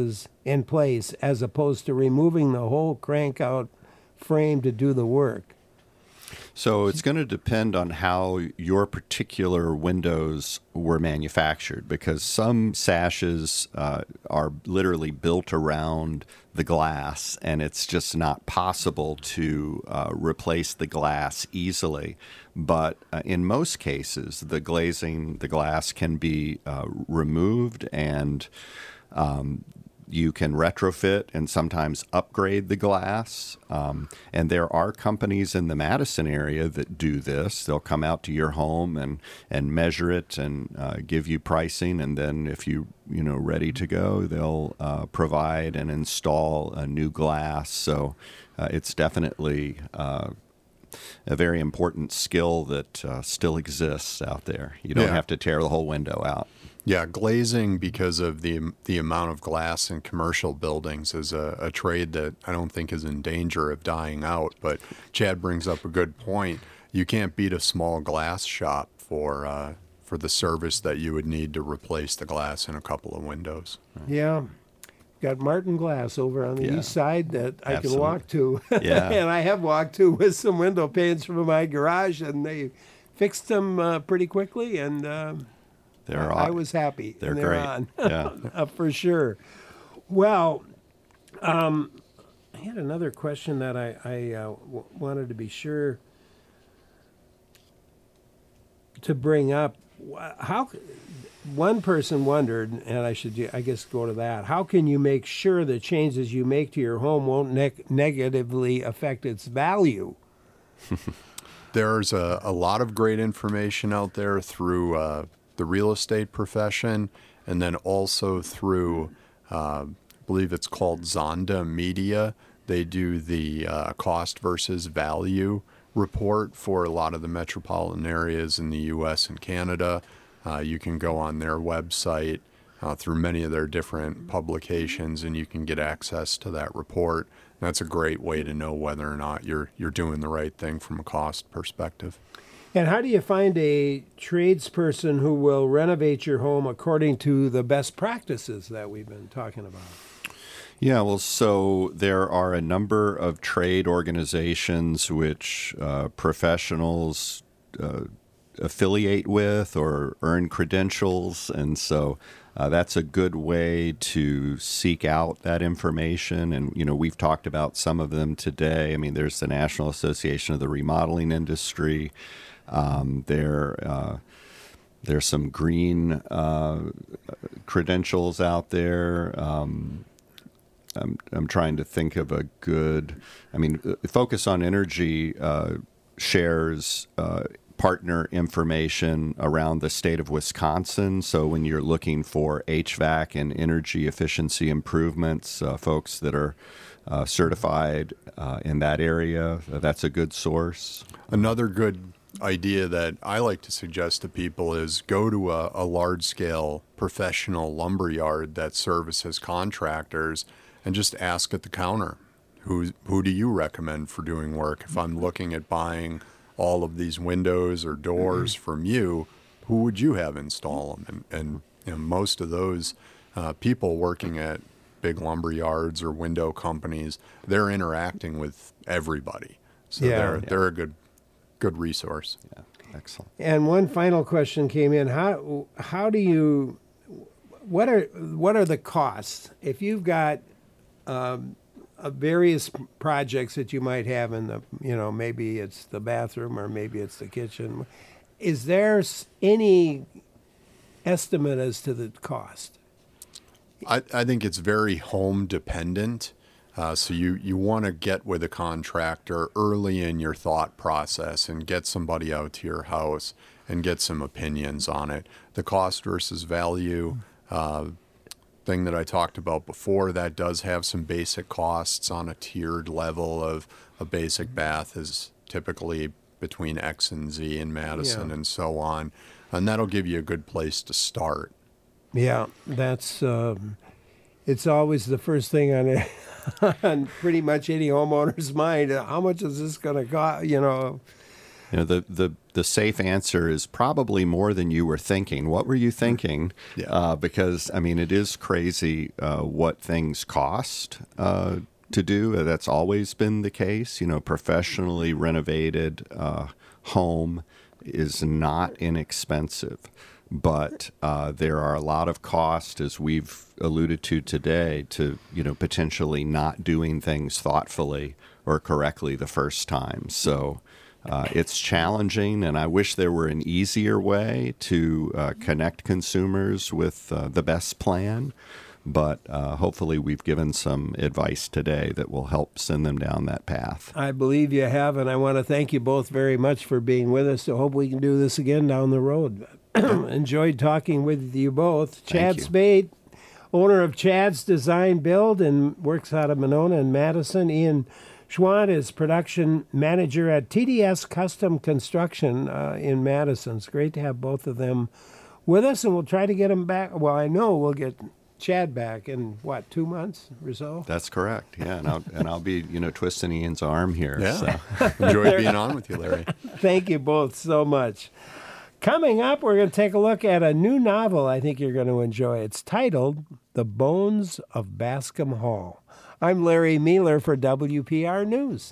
as opposed to removing the whole crank out frame to do the work? So it's going to depend on how your particular windows were manufactured, because some sashes are literally built around the glass, and it's just not possible to replace the glass easily. But in most cases, the glass can be removed, and you can retrofit and sometimes upgrade the glass. And there are companies in the Madison area that do this. They'll come out to your home and measure it and give you pricing. And then if you're ready to go, they'll provide and install a new glass. So it's definitely a very important skill that still exists out there. You don't have to tear the whole window out. Yeah, glazing, because of the amount of glass in commercial buildings, is a trade that I don't think is in danger of dying out. But Chad brings up a good point. You can't beat a small glass shop for the service that you would need to replace the glass in a couple of windows. Yeah. Got Martin Glass over on the east side that I can walk to. Yeah. And I have walked to with some window panes from my garage, and they fixed them pretty quickly, and I was happy. They're great. On. Yeah. For sure. Well, I had another question that I wanted to be sure to bring up. How one person wondered, and I guess go to that. How can you make sure the changes you make to your home won't negatively affect its value? There's a lot of great information out there through the real estate profession, and then also through, I believe it's called Zonda Media. They do the cost versus value report for a lot of the metropolitan areas in the U.S. and Canada. You can go on their website through many of their different publications, and you can get access to that report. That's a great way to know whether or not you're doing the right thing from a cost perspective. And how do you find a tradesperson who will renovate your home according to the best practices that we've been talking about? Yeah, well, so there are a number of trade organizations which professionals affiliate with or earn credentials, and so that's a good way to seek out that information. And, we've talked about some of them today. I mean, there's the National Association of the Remodeling Industry. There's some green credentials out there. I'm trying to think of a good. Focus on Energy shares partner information around the state of Wisconsin. So when you're looking for HVAC and energy efficiency improvements, folks that are certified in that area, that's a good source. Another good idea that I like to suggest to people is go to a large-scale professional lumber yard that services contractors and just ask at the counter, who do you recommend for doing work? If I'm looking at buying all of these windows or doors from you, who would you have install them? And most of those people working at big lumber yards or window companies, they're interacting with everybody. So they're a good resource. Yeah, excellent. And one final question came in. How do you, what are the costs? If you've got various projects that you might have in the, maybe it's the bathroom or maybe it's the kitchen, is there any estimate as to the cost? I think it's very home dependent. So you want to get with a contractor early in your thought process and get somebody out to your house and get some opinions on it. The cost versus value thing that I talked about before, that does have some basic costs on a tiered level of a basic bath is typically between X and Z in Madison and so on. And that'll give you a good place to start. Yeah, that's it's always the first thing on pretty much any homeowner's mind. How much is this going to cost? The safe answer is probably more than you were thinking. What were you thinking? Because it is crazy what things cost to do. That's always been the case. Professionally renovated home is not inexpensive. But there are a lot of costs, as we've alluded to today, to potentially not doing things thoughtfully or correctly the first time. So it's challenging, and I wish there were an easier way to connect consumers with the best plan. But hopefully we've given some advice today that will help send them down that path. I believe you have, and I want to thank you both very much for being with us. I hope we can do this again down the road. Enjoyed talking with you both. Chad Spade, owner of Chad's Design Build and works out of Monona and Madison. Ian Schwan is production manager at TDS Custom Construction in Madison. It's great to have both of them with us, and we'll try to get them back. Well, I know we'll get Chad back in, 2 months or so? That's correct, yeah. And I'll be, twisting Ian's arm here. Yeah. So. Enjoyed being on with you, Larry. Thank you both so much. Coming up, we're going to take a look at a new novel I think you're going to enjoy. It's titled The Bones of Bascom Hall. I'm Larry Mealer for WPR News.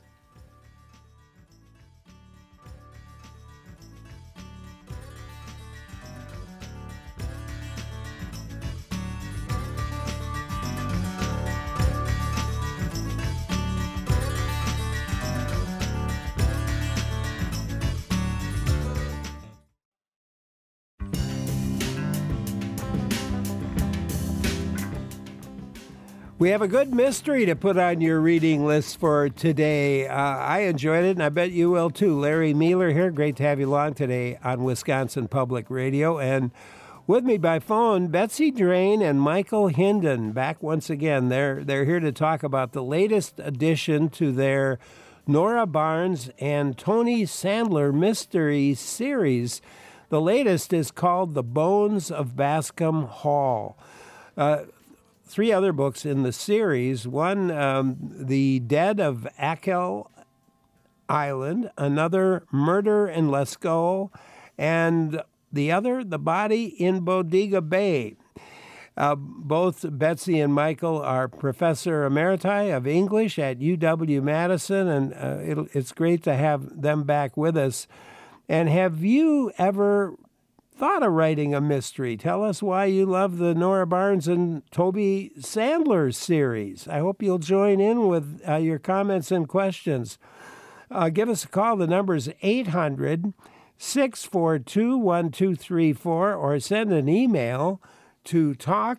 We have a good mystery to put on your reading list for today. I enjoyed it, and I bet you will too. Larry Mealer here. Great to have you along today on Wisconsin Public Radio. And with me by phone, Betsy Drain and Michael Hinden, back once again. They're here to talk about the latest addition to their Nora Barnes and Tony Sandler mystery series. The latest is called The Bones of Bascom Hall. 3 other books in the series. One, The Dead of Achill Island. Another, Murder in Lascaux. And the other, The Body in Bodega Bay. Both Betsy and Michael are Professor Emeriti of English at UW-Madison, and it's great to have them back with us. And have you ever thought of writing a mystery. Tell us why you love the Nora Barnes and Toby Sandler series. I hope you'll join in with your comments and questions. Give us a call. The number is 800-642-1234, or send an email to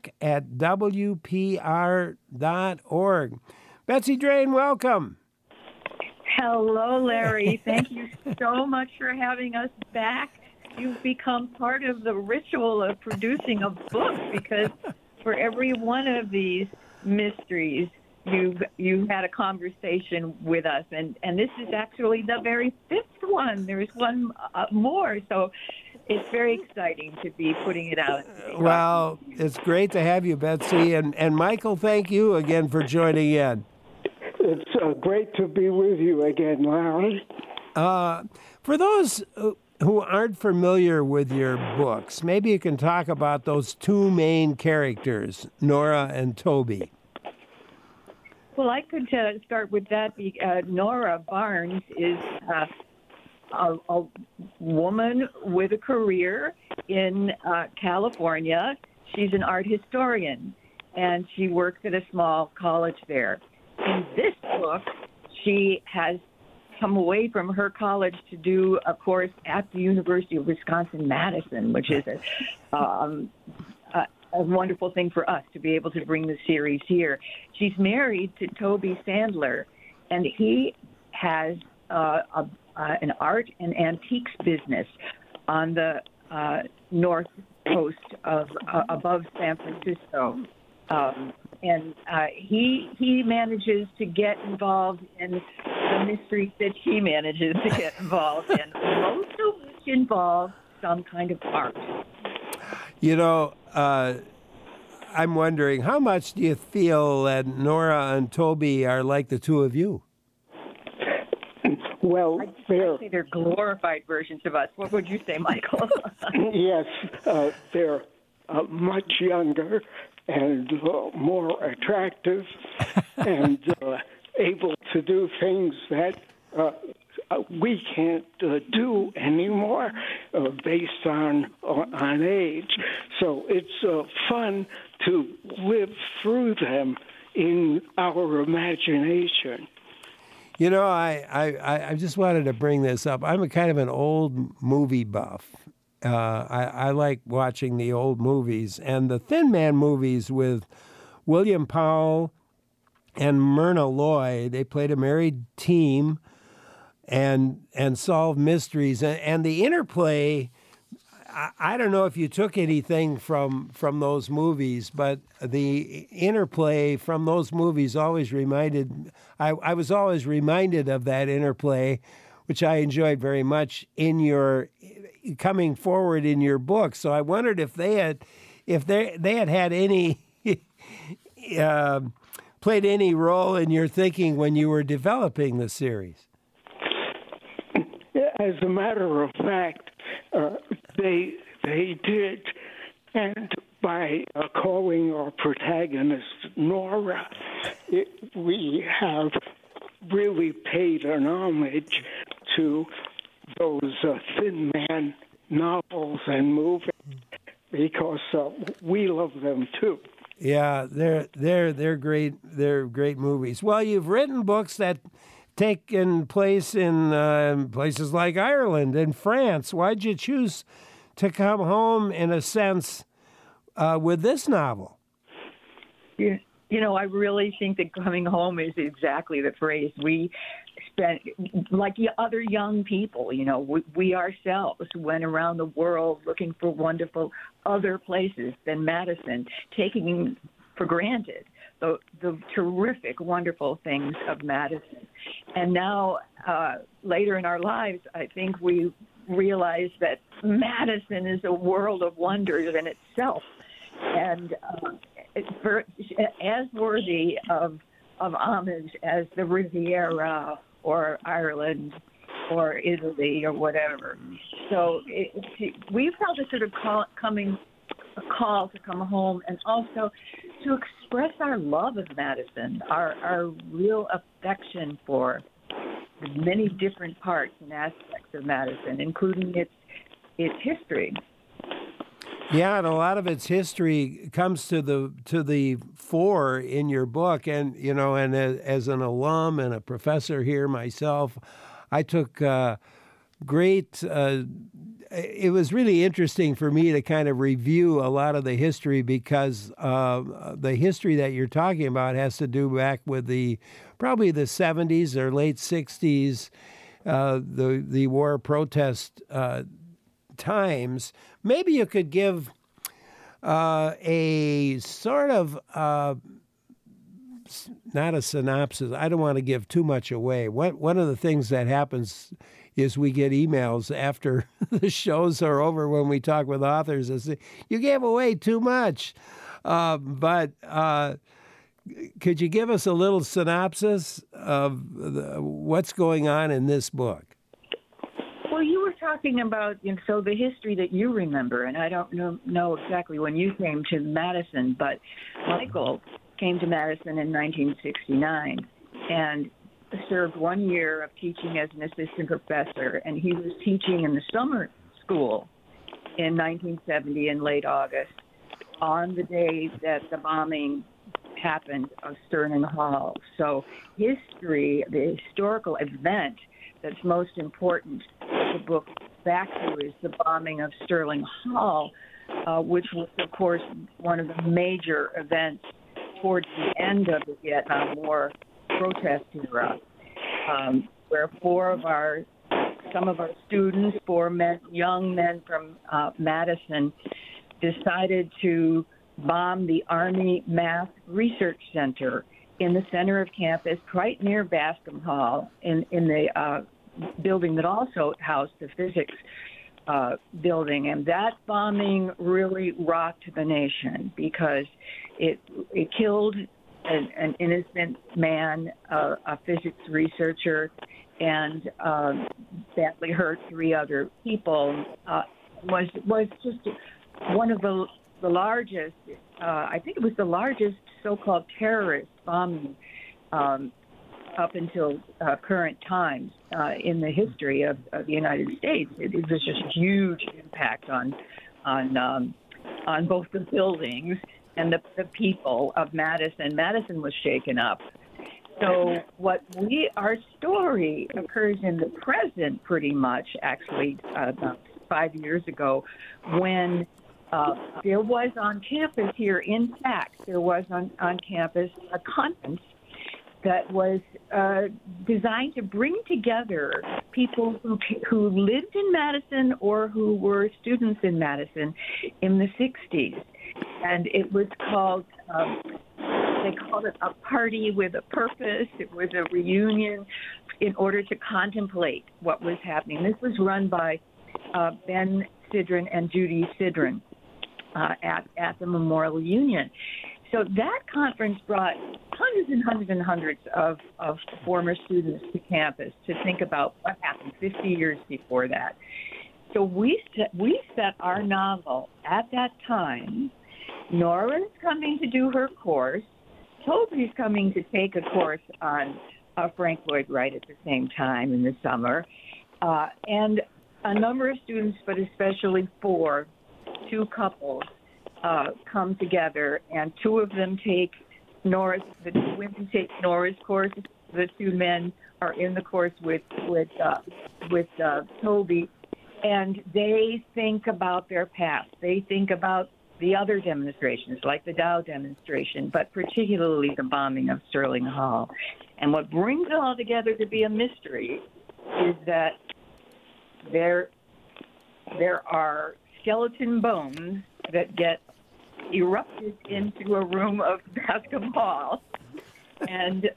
talk@wpr.org. Betsy Drain, welcome. Hello, Larry. Thank you so much for having us back. You've become part of the ritual of producing a book, because for every one of these mysteries, you've had a conversation with us, and this is actually the very fifth one. There's one more, so it's very exciting to be putting it out. Well, it's great to have you, Betsy, and Michael, thank you again for joining in. It's great to be with you again, Larry. For those who aren't familiar with your books, maybe you can talk about those two main characters, Nora and Toby. Well, I could start with that. Nora Barnes is a woman with a career in California. She's an art historian, and she works at a small college there. In this book, she has come away from her college to do a course at the University of Wisconsin-Madison, which is a wonderful thing for us to be able to bring the series here. She's married to Toby Sandler, and he has an art and antiques business on the north coast of above San Francisco. And he manages to get involved in the mysteries that she manages to get involved in, most of which involve some kind of art. You know, I'm wondering, how much do you feel that Nora and Toby are like the two of you? Well, I'd say they're glorified versions of us. What would you say, Michael? Yes, they're much younger and more attractive and able to do things that we can't do anymore based on age. So it's fun to live through them in our imagination. You know, I just wanted to bring this up. I'm a kind of an old movie buff. I like watching the old movies, and the Thin Man movies with William Powell and Myrna Loy. They played a married team and solved mysteries, and the interplay. I don't know if you took anything from those movies, but the interplay from those movies always reminded. I was always reminded of that interplay, which I enjoyed very much in your coming forward in your book. So I wondered if they had any played any role in your thinking when you were developing the series. As a matter of fact, they did, and by calling our protagonist Nora, we have really paid an homage to those Thin Man novels and movies, because we love them too. Yeah, they're great. They're great movies. Well, you've written books that taken place in places like Ireland and France. Why'd you choose to come home, in a sense, with this novel? You know, I really think that coming home is exactly the phrase. We spent, like other young people, you know, we ourselves went around the world looking for wonderful other places than Madison, taking for granted the terrific, wonderful things of Madison. And now, later in our lives, I think we realize that Madison is a world of wonders in itself, and it's as worthy of homage as the Riviera or Ireland or Italy or whatever. So we felt a sort of call to come home, and also to express our love of Madison, our real affection for the many different parts and aspects of Madison, including its history. Yeah, and a lot of its history comes to the fore in your book, and and as an alum and a professor here myself, I took great. It was really interesting for me to kind of review a lot of the history because the history that you're talking about has to do back with probably the 70s or late 60s, the war protest times. Maybe you could give a sort of not a synopsis. I don't want to give too much away. One of the things that happens is we get emails after the shows are over when we talk with authors and say, you gave away too much. But could you give us a little synopsis of what's going on in this book? Well, you were talking about, so the history that you remember, and I don't know exactly when you came to Madison, but Michael came to Madison in 1969 and served 1 year of teaching as an assistant professor, and he was teaching in the summer school in 1970 in late August on the day that the bombing happened of Sterling Hall. So history, the historical event that's most important that the book back to is the bombing of Sterling Hall, which was, of course, one of the major events towards the end of the Vietnam War protest era, where some of our students, young men from Madison, decided to bomb the Army Math Research Center in the center of campus, right near Bascom Hall, in the building that also housed the physics building. And that bombing really rocked the nation because it killed an innocent man, a physics researcher, and badly hurt 3 other people. Was just one of the largest, I think it was the largest so-called terrorist bombing up until current times in the history of the United States. It was just a huge impact on both the buildings and the people of Madison. Madison was shaken up. So our story occurs in the present pretty much, actually, about 5 years ago, when there was on campus here, in fact, there was on campus a conference that was designed to bring together people who lived in Madison or who were students in Madison in the 60s. And it was called, they called it a party with a purpose. It was a reunion in order to contemplate what was happening. This was run by Ben Sidran and Judy Sidran at the Memorial Union. So that conference brought hundreds and hundreds and hundreds of former students to campus to think about what happened 50 years before that. So we set our novel at that time. Nora's coming to do her course. Toby's coming to take a course on Frank Lloyd Wright at the same time in the summer. And a number of students, but especially 2 couples, come together, and 2 of them take the women take Nora's course. The 2 men are in the course with Toby, and they think about their past. They think about the other demonstrations, like the Dow demonstration, but particularly the bombing of Sterling Hall. And what brings it all together to be a mystery is that there are skeleton bones that get erupted into a room of Bascom Hall, and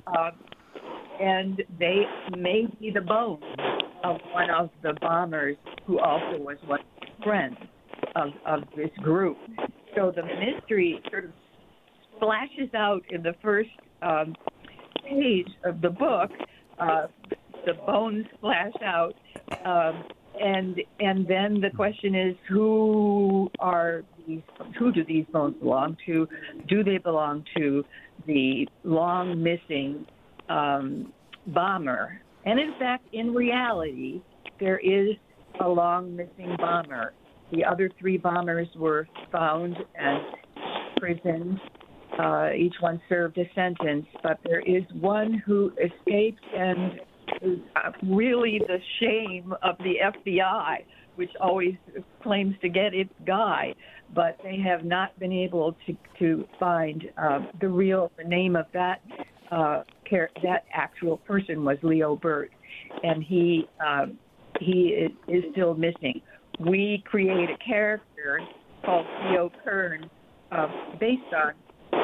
they may be the bones of one of the bombers who also was one of the friends of this group. So the mystery sort of splashes out in the first page of the book. The bones splash out, and then the question is, who do these bones belong to? Do they belong to the long missing bomber? And in fact, in reality, there is a long missing bomber The other 3 bombers were found and imprisoned. Each one served a sentence, but there is one who escaped and is really the shame of the FBI, which always claims to get its guy, but they have not been able to find the name of that that actual person was Leo Burt, and he is still missing. We create a character called Theo Kern based on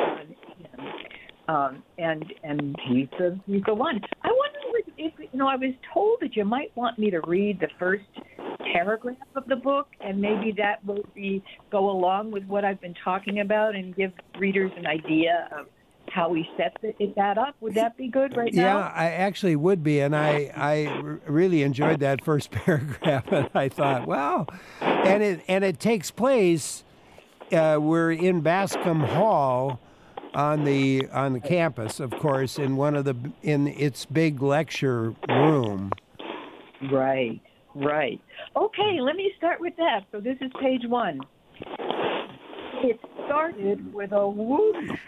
him, and he's the one. I wonder if I was told that you might want me to read the first paragraph of the book, and maybe that will go along with what I've been talking about and give readers an idea of how we set that up. Would that be good right now? Yeah, I actually would be, and I really enjoyed that first paragraph, and I thought, well, and it takes place. We're in Bascom Hall on the campus, of course, in its big lecture room. Right. Okay, let me start with that. So this is page 1. It started with a whoop.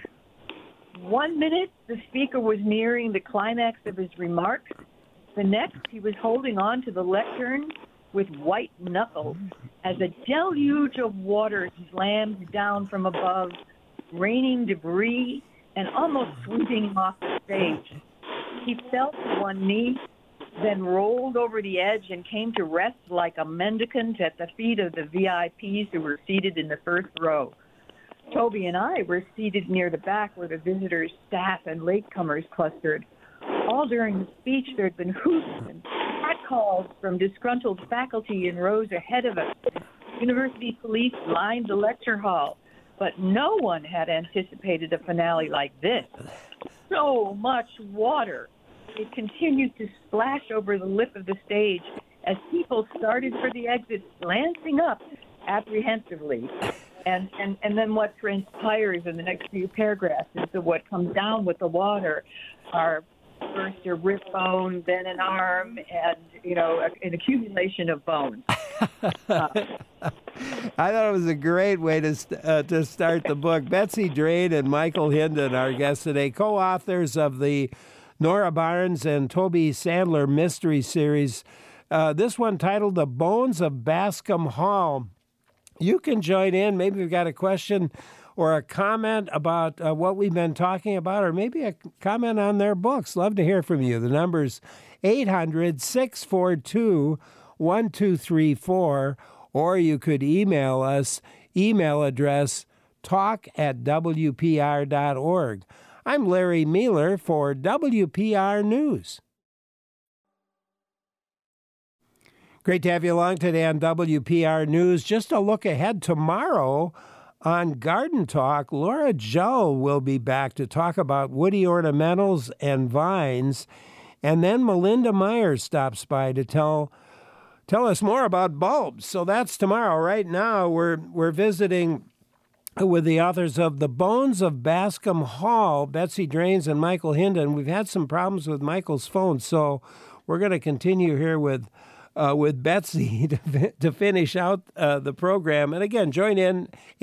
1 minute, the speaker was nearing the climax of his remarks. The next, he was holding on to the lectern with white knuckles as a deluge of water slammed down from above, raining debris and almost sweeping him off the stage. He fell to one knee, then rolled over the edge and came to rest like a mendicant at the feet of the VIPs who were seated in the first row. Toby and I were seated near the back where the visitors, staff, and latecomers clustered. All during the speech, there had been hoots and catcalls from disgruntled faculty in rows ahead of us. University police lined the lecture hall, but no one had anticipated a finale like this. So much water. It continued to splash over the lip of the stage as people started for the exits, glancing up apprehensively. And then what transpires in the next few paragraphs is that what comes down with the water are first a rib bone, then an arm, and, an accumulation of bones. I thought it was a great way to start the book. Betsy Drain and Michael Hinden, our guests today, co-authors of the Nora Barnes and Toby Sandler mystery series. This one titled The Bones of Bascom Hall. You can join in. Maybe you've got a question or a comment about what we've been talking about, or maybe a comment on their books. Love to hear from you. The number's 800-642-1234, or you could email us, email address talk@wpr.org. I'm Larry Mueller for WPR News. Great to have you along today on WPR News. Just a look ahead tomorrow on Garden Talk, Laura Joe will be back to talk about woody ornamentals and vines. And then Melinda Myers stops by to tell us more about bulbs. So that's tomorrow. Right now, we're visiting with the authors of The Bones of Bascom Hall, Betsy Drains and Michael Hinden. We've had some problems with Michael's phone, so we're going to continue here with Betsy to finish out the program. And again, join in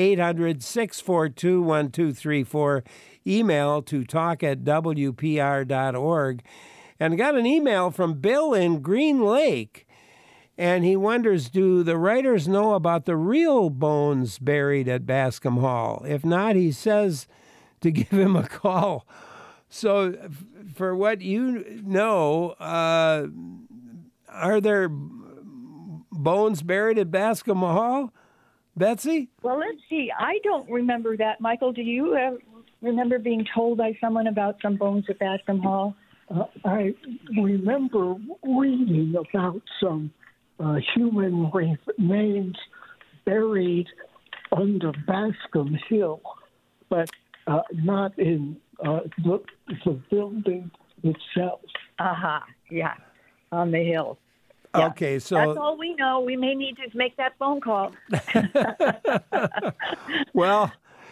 800-642-1234. Email to talk@wpr.org. And got an email from Bill in Green Lake. And he wonders, do the writers know about the real bones buried at Bascom Hall? If not, he says to give him a call. So for what you know, are there bones buried at Bascom Hall, Betsy? Well, let's see. I don't remember that. Michael, do you remember being told by someone about some bones at Bascom Hall? I remember reading about some human remains buried under Bascom Hill, but not in the building itself. Yeah, on the hill. Yeah. Okay, so that's all we know. We may need to make that phone call. Well,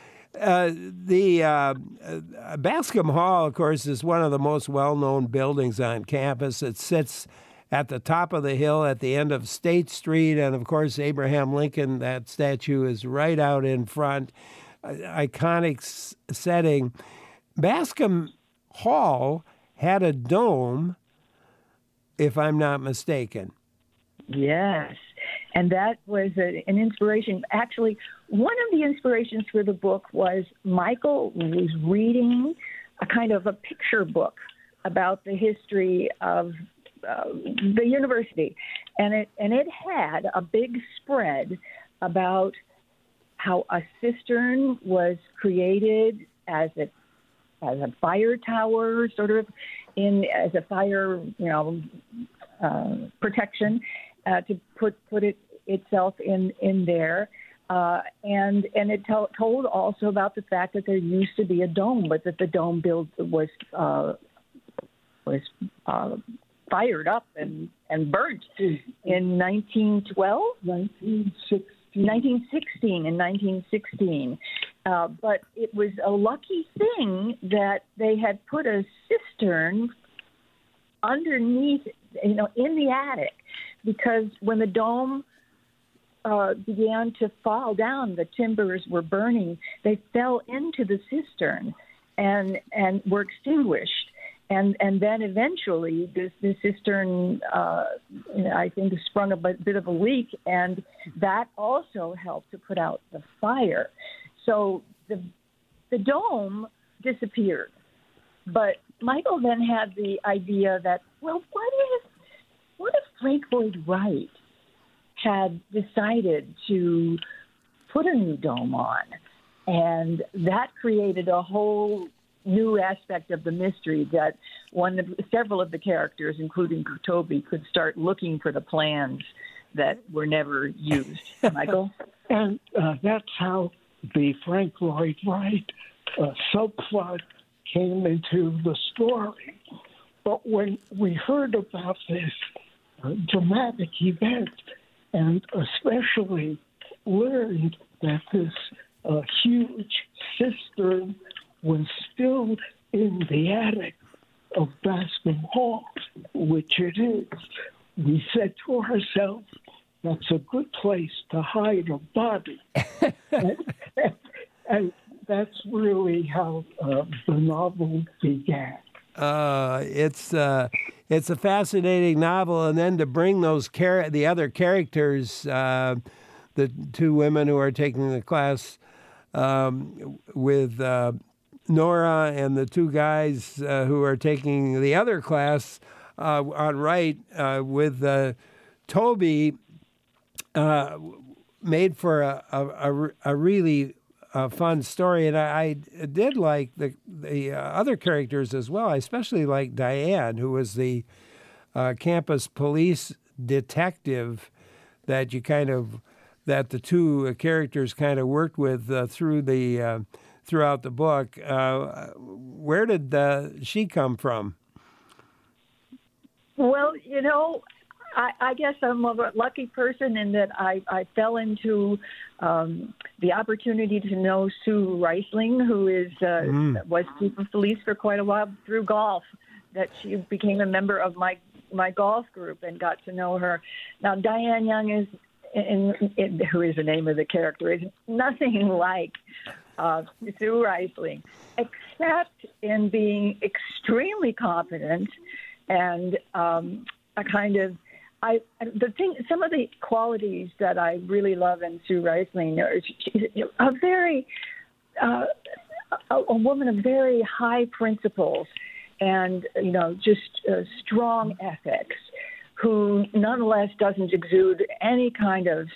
the Bascom Hall, of course, is one of the most well-known buildings on campus. It sits at the top of the hill at the end of State Street. And, of course, Abraham Lincoln, that statue is right out in front. Iconic setting. Bascom Hall had a dome, if I'm not mistaken. Yes. And that was an inspiration. Actually, one of the inspirations for the book was Michael was reading a kind of a picture book about the history of the university. And it had a big spread about how a cistern was created as a fire tower, sort of as a fire, protection to put it itself in there. And it told also about the fact that there used to be a dome, but that the dome build was fired up and burnt in 1912? 1916. But it was a lucky thing that they had put a cistern underneath, in the attic, because when the dome began to fall down, the timbers were burning, they fell into the cistern and were extinguished. And then eventually the cistern, I think, sprung a bit of a leak, and that also helped to put out the fire. So the dome disappeared. But Michael then had the idea that, well, what if Frank Lloyd Wright had decided to put a new dome on? And that created a whole new aspect of the mystery that several of the characters, including Toby, could start looking for the plans that were never used. Michael? And that's how the Frank Lloyd Wright subplot came into the story. But when we heard about this dramatic event, and especially learned that this huge cistern was still in the attic of Bascom Hall, which it is, we said to ourselves, that's a good place to hide a body. and that's really how the novel began. It's a fascinating novel, and then to bring those the other characters, the two women who are taking the class with Nora, and the two guys who are taking the other class on Wright with Toby, made for a really fun story. And I did like the other characters as well. I especially like Diane, who was the campus police detective that that the two characters kind of worked with throughout the book. Where did she come from? Well, I guess I'm a lucky person in that I fell into the opportunity to know Sue Reisling, who was chief of police for quite a while, through golf, that she became a member of my golf group and got to know her. Now, Diane Young who is the name of the character, is nothing like Sue Reisling, except in being extremely confident and some of the qualities that I really love in Sue Reisling are a woman of very high principles and just strong ethics, who nonetheless doesn't exude any kind of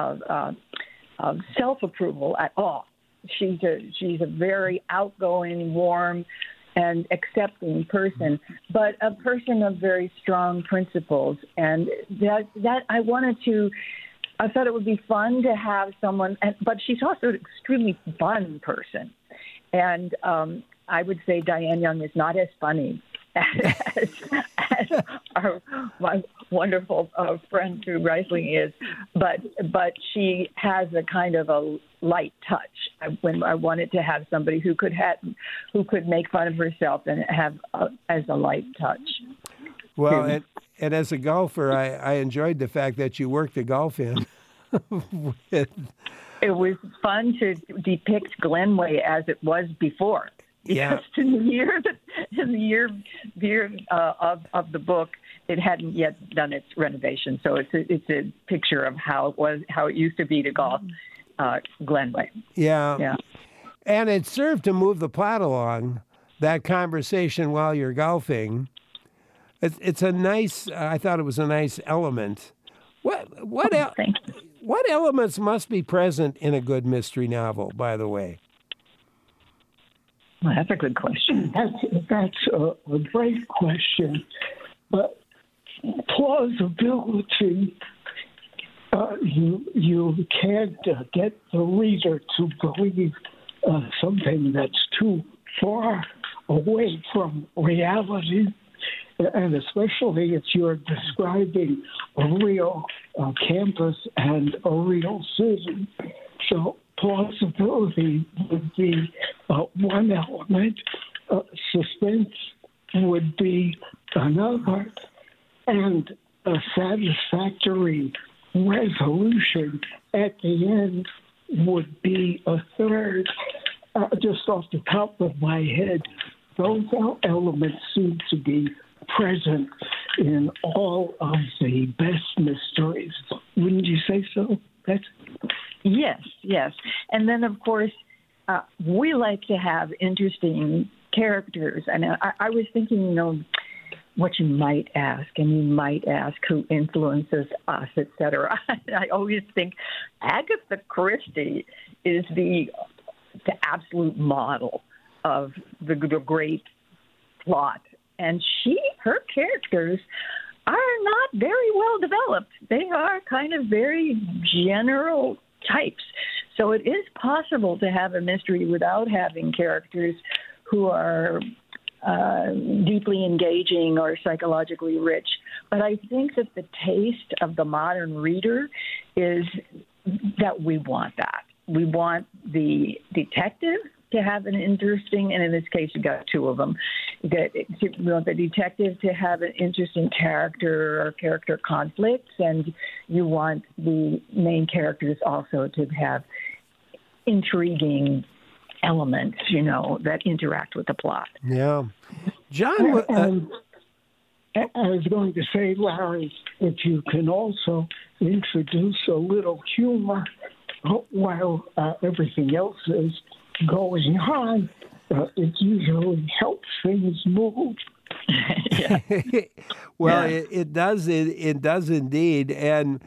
self-approval at all. She's a very outgoing, warm, and accepting person, but a person of very strong principles. And that I thought it would be fun to have someone, but she's also an extremely fun person. And I would say Diane Young is not as funny as my wonderful friend Sue Reisling is, but she has a kind of a light touch. When I wanted to have somebody who could make fun of herself and have as a light touch. Well, And as a golfer, I enjoyed the fact that you worked the golf in. It was fun to depict Glenway as it was before. Yeah. Because in the year of the book, it hadn't yet done its renovation. So it's a picture of how it used to be to golf Glenway. Yeah. And it served to move the plot along, that conversation while you're golfing. It's a nice. I thought it was a nice element. What elements must be present in a good mystery novel? By the way. Well, that's a good question. That's a great question. But plausibility, you can't get the reader to believe something that's too far away from reality, and especially if you're describing a real campus and a real city. So plausibility would be one element, suspense would be another, and a satisfactory resolution at the end would be a third. Just off the top of my head, those elements seem to be present in all of the best mysteries. Wouldn't you say so? Yes. And then, of course, we like to have interesting characters. And I was thinking, what you might ask, and you might ask who influences us, etc. I always think Agatha Christie is the absolute model of the great plot. And her characters are not very well developed. They are kind of very general types. So it is possible to have a mystery without having characters who are deeply engaging or psychologically rich. But I think that the taste of the modern reader is that we want that. We want the detective to have an interesting, and in this case, you got two of them. We want the detective to have an interesting character or character conflicts, and you want the main characters also to have intriguing elements, that interact with the plot. Yeah. John... I was going to say, Larry, that you can also introduce a little humor while everything else is going on. It usually helps things move. Well, yeah. It does. It does indeed. And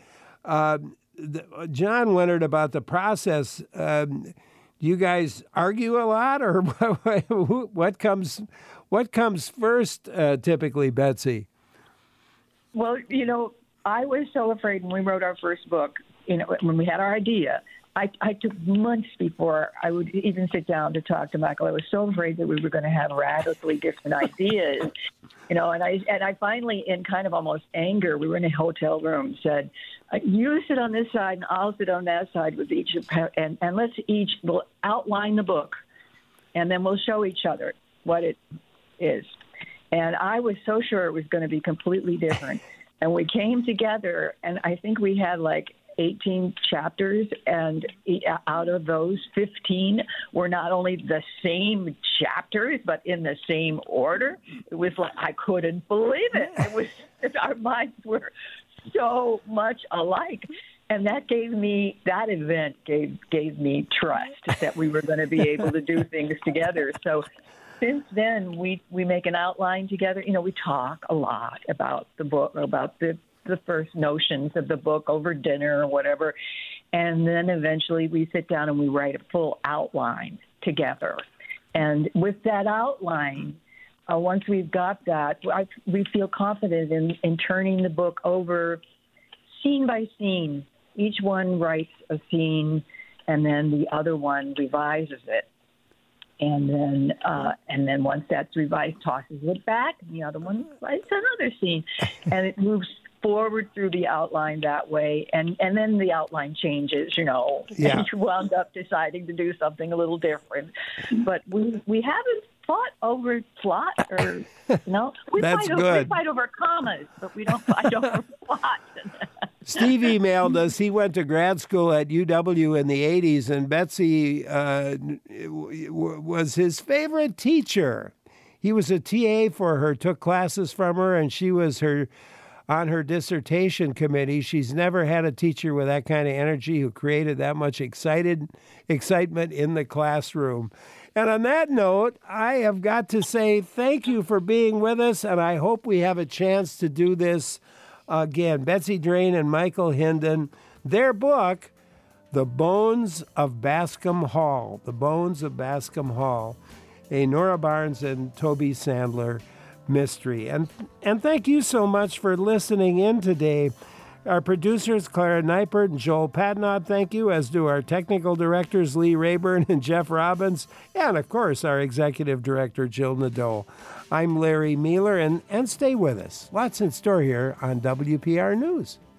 John wondered about the process. Do you guys argue a lot, or what comes first? Typically, Betsy. Well, I was so afraid when we wrote our first book. When we had our idea, I took months before I would even sit down to talk to Michael. I was so afraid that we were going to have radically different ideas, and I finally, in kind of almost anger, we were in a hotel room, said, "You sit on this side and I'll sit on that side with each, and let's we'll outline the book, and then we'll show each other what it is." And I was so sure it was going to be completely different, and we came together, and I think we had 18 chapters, and out of those, 15 were not only the same chapters, but in the same order. It was I couldn't believe it. Our minds were so much alike. And that event gave me trust that we were going to be able to do things together. So since then, we make an outline together. We talk a lot about the book, about the first notions of the book over dinner or whatever. And then eventually we sit down and we write a full outline together. And with that outline, once we've got that, we feel confident in turning the book over scene by scene. Each one writes a scene, and then the other one revises it. And then once that's revised, tosses it back, and the other one writes another scene. And it moves forward through the outline that way, and then the outline changes, Yeah. And you wound up deciding to do something a little different. But we haven't fought over plot or no? That's We good. fight over commas, but we don't fight over plot. Steve emailed us. He went to grad school at UW in the 80s, and Betsy was his favorite teacher. He was a TA for her, took classes from her, and she was on her dissertation committee. She's never had a teacher with that kind of energy who created that much excitement in the classroom. And on that note, I have got to say thank you for being with us, and I hope we have a chance to do this again. Betsy Drain and Michael Hinden, their book, The Bones of Bascom Hall, The Bones of Bascom Hall, a Nora Barnes and Toby Sandler mystery. And thank you so much for listening in today. Our producers, Clara Neipert and Joel Patnod, thank you, as do our technical directors, Lee Rayburn and Jeff Robbins, and, of course, our executive director, Jill Nadeau. I'm Larry Mealer, and stay with us. Lots in store here on WPR News.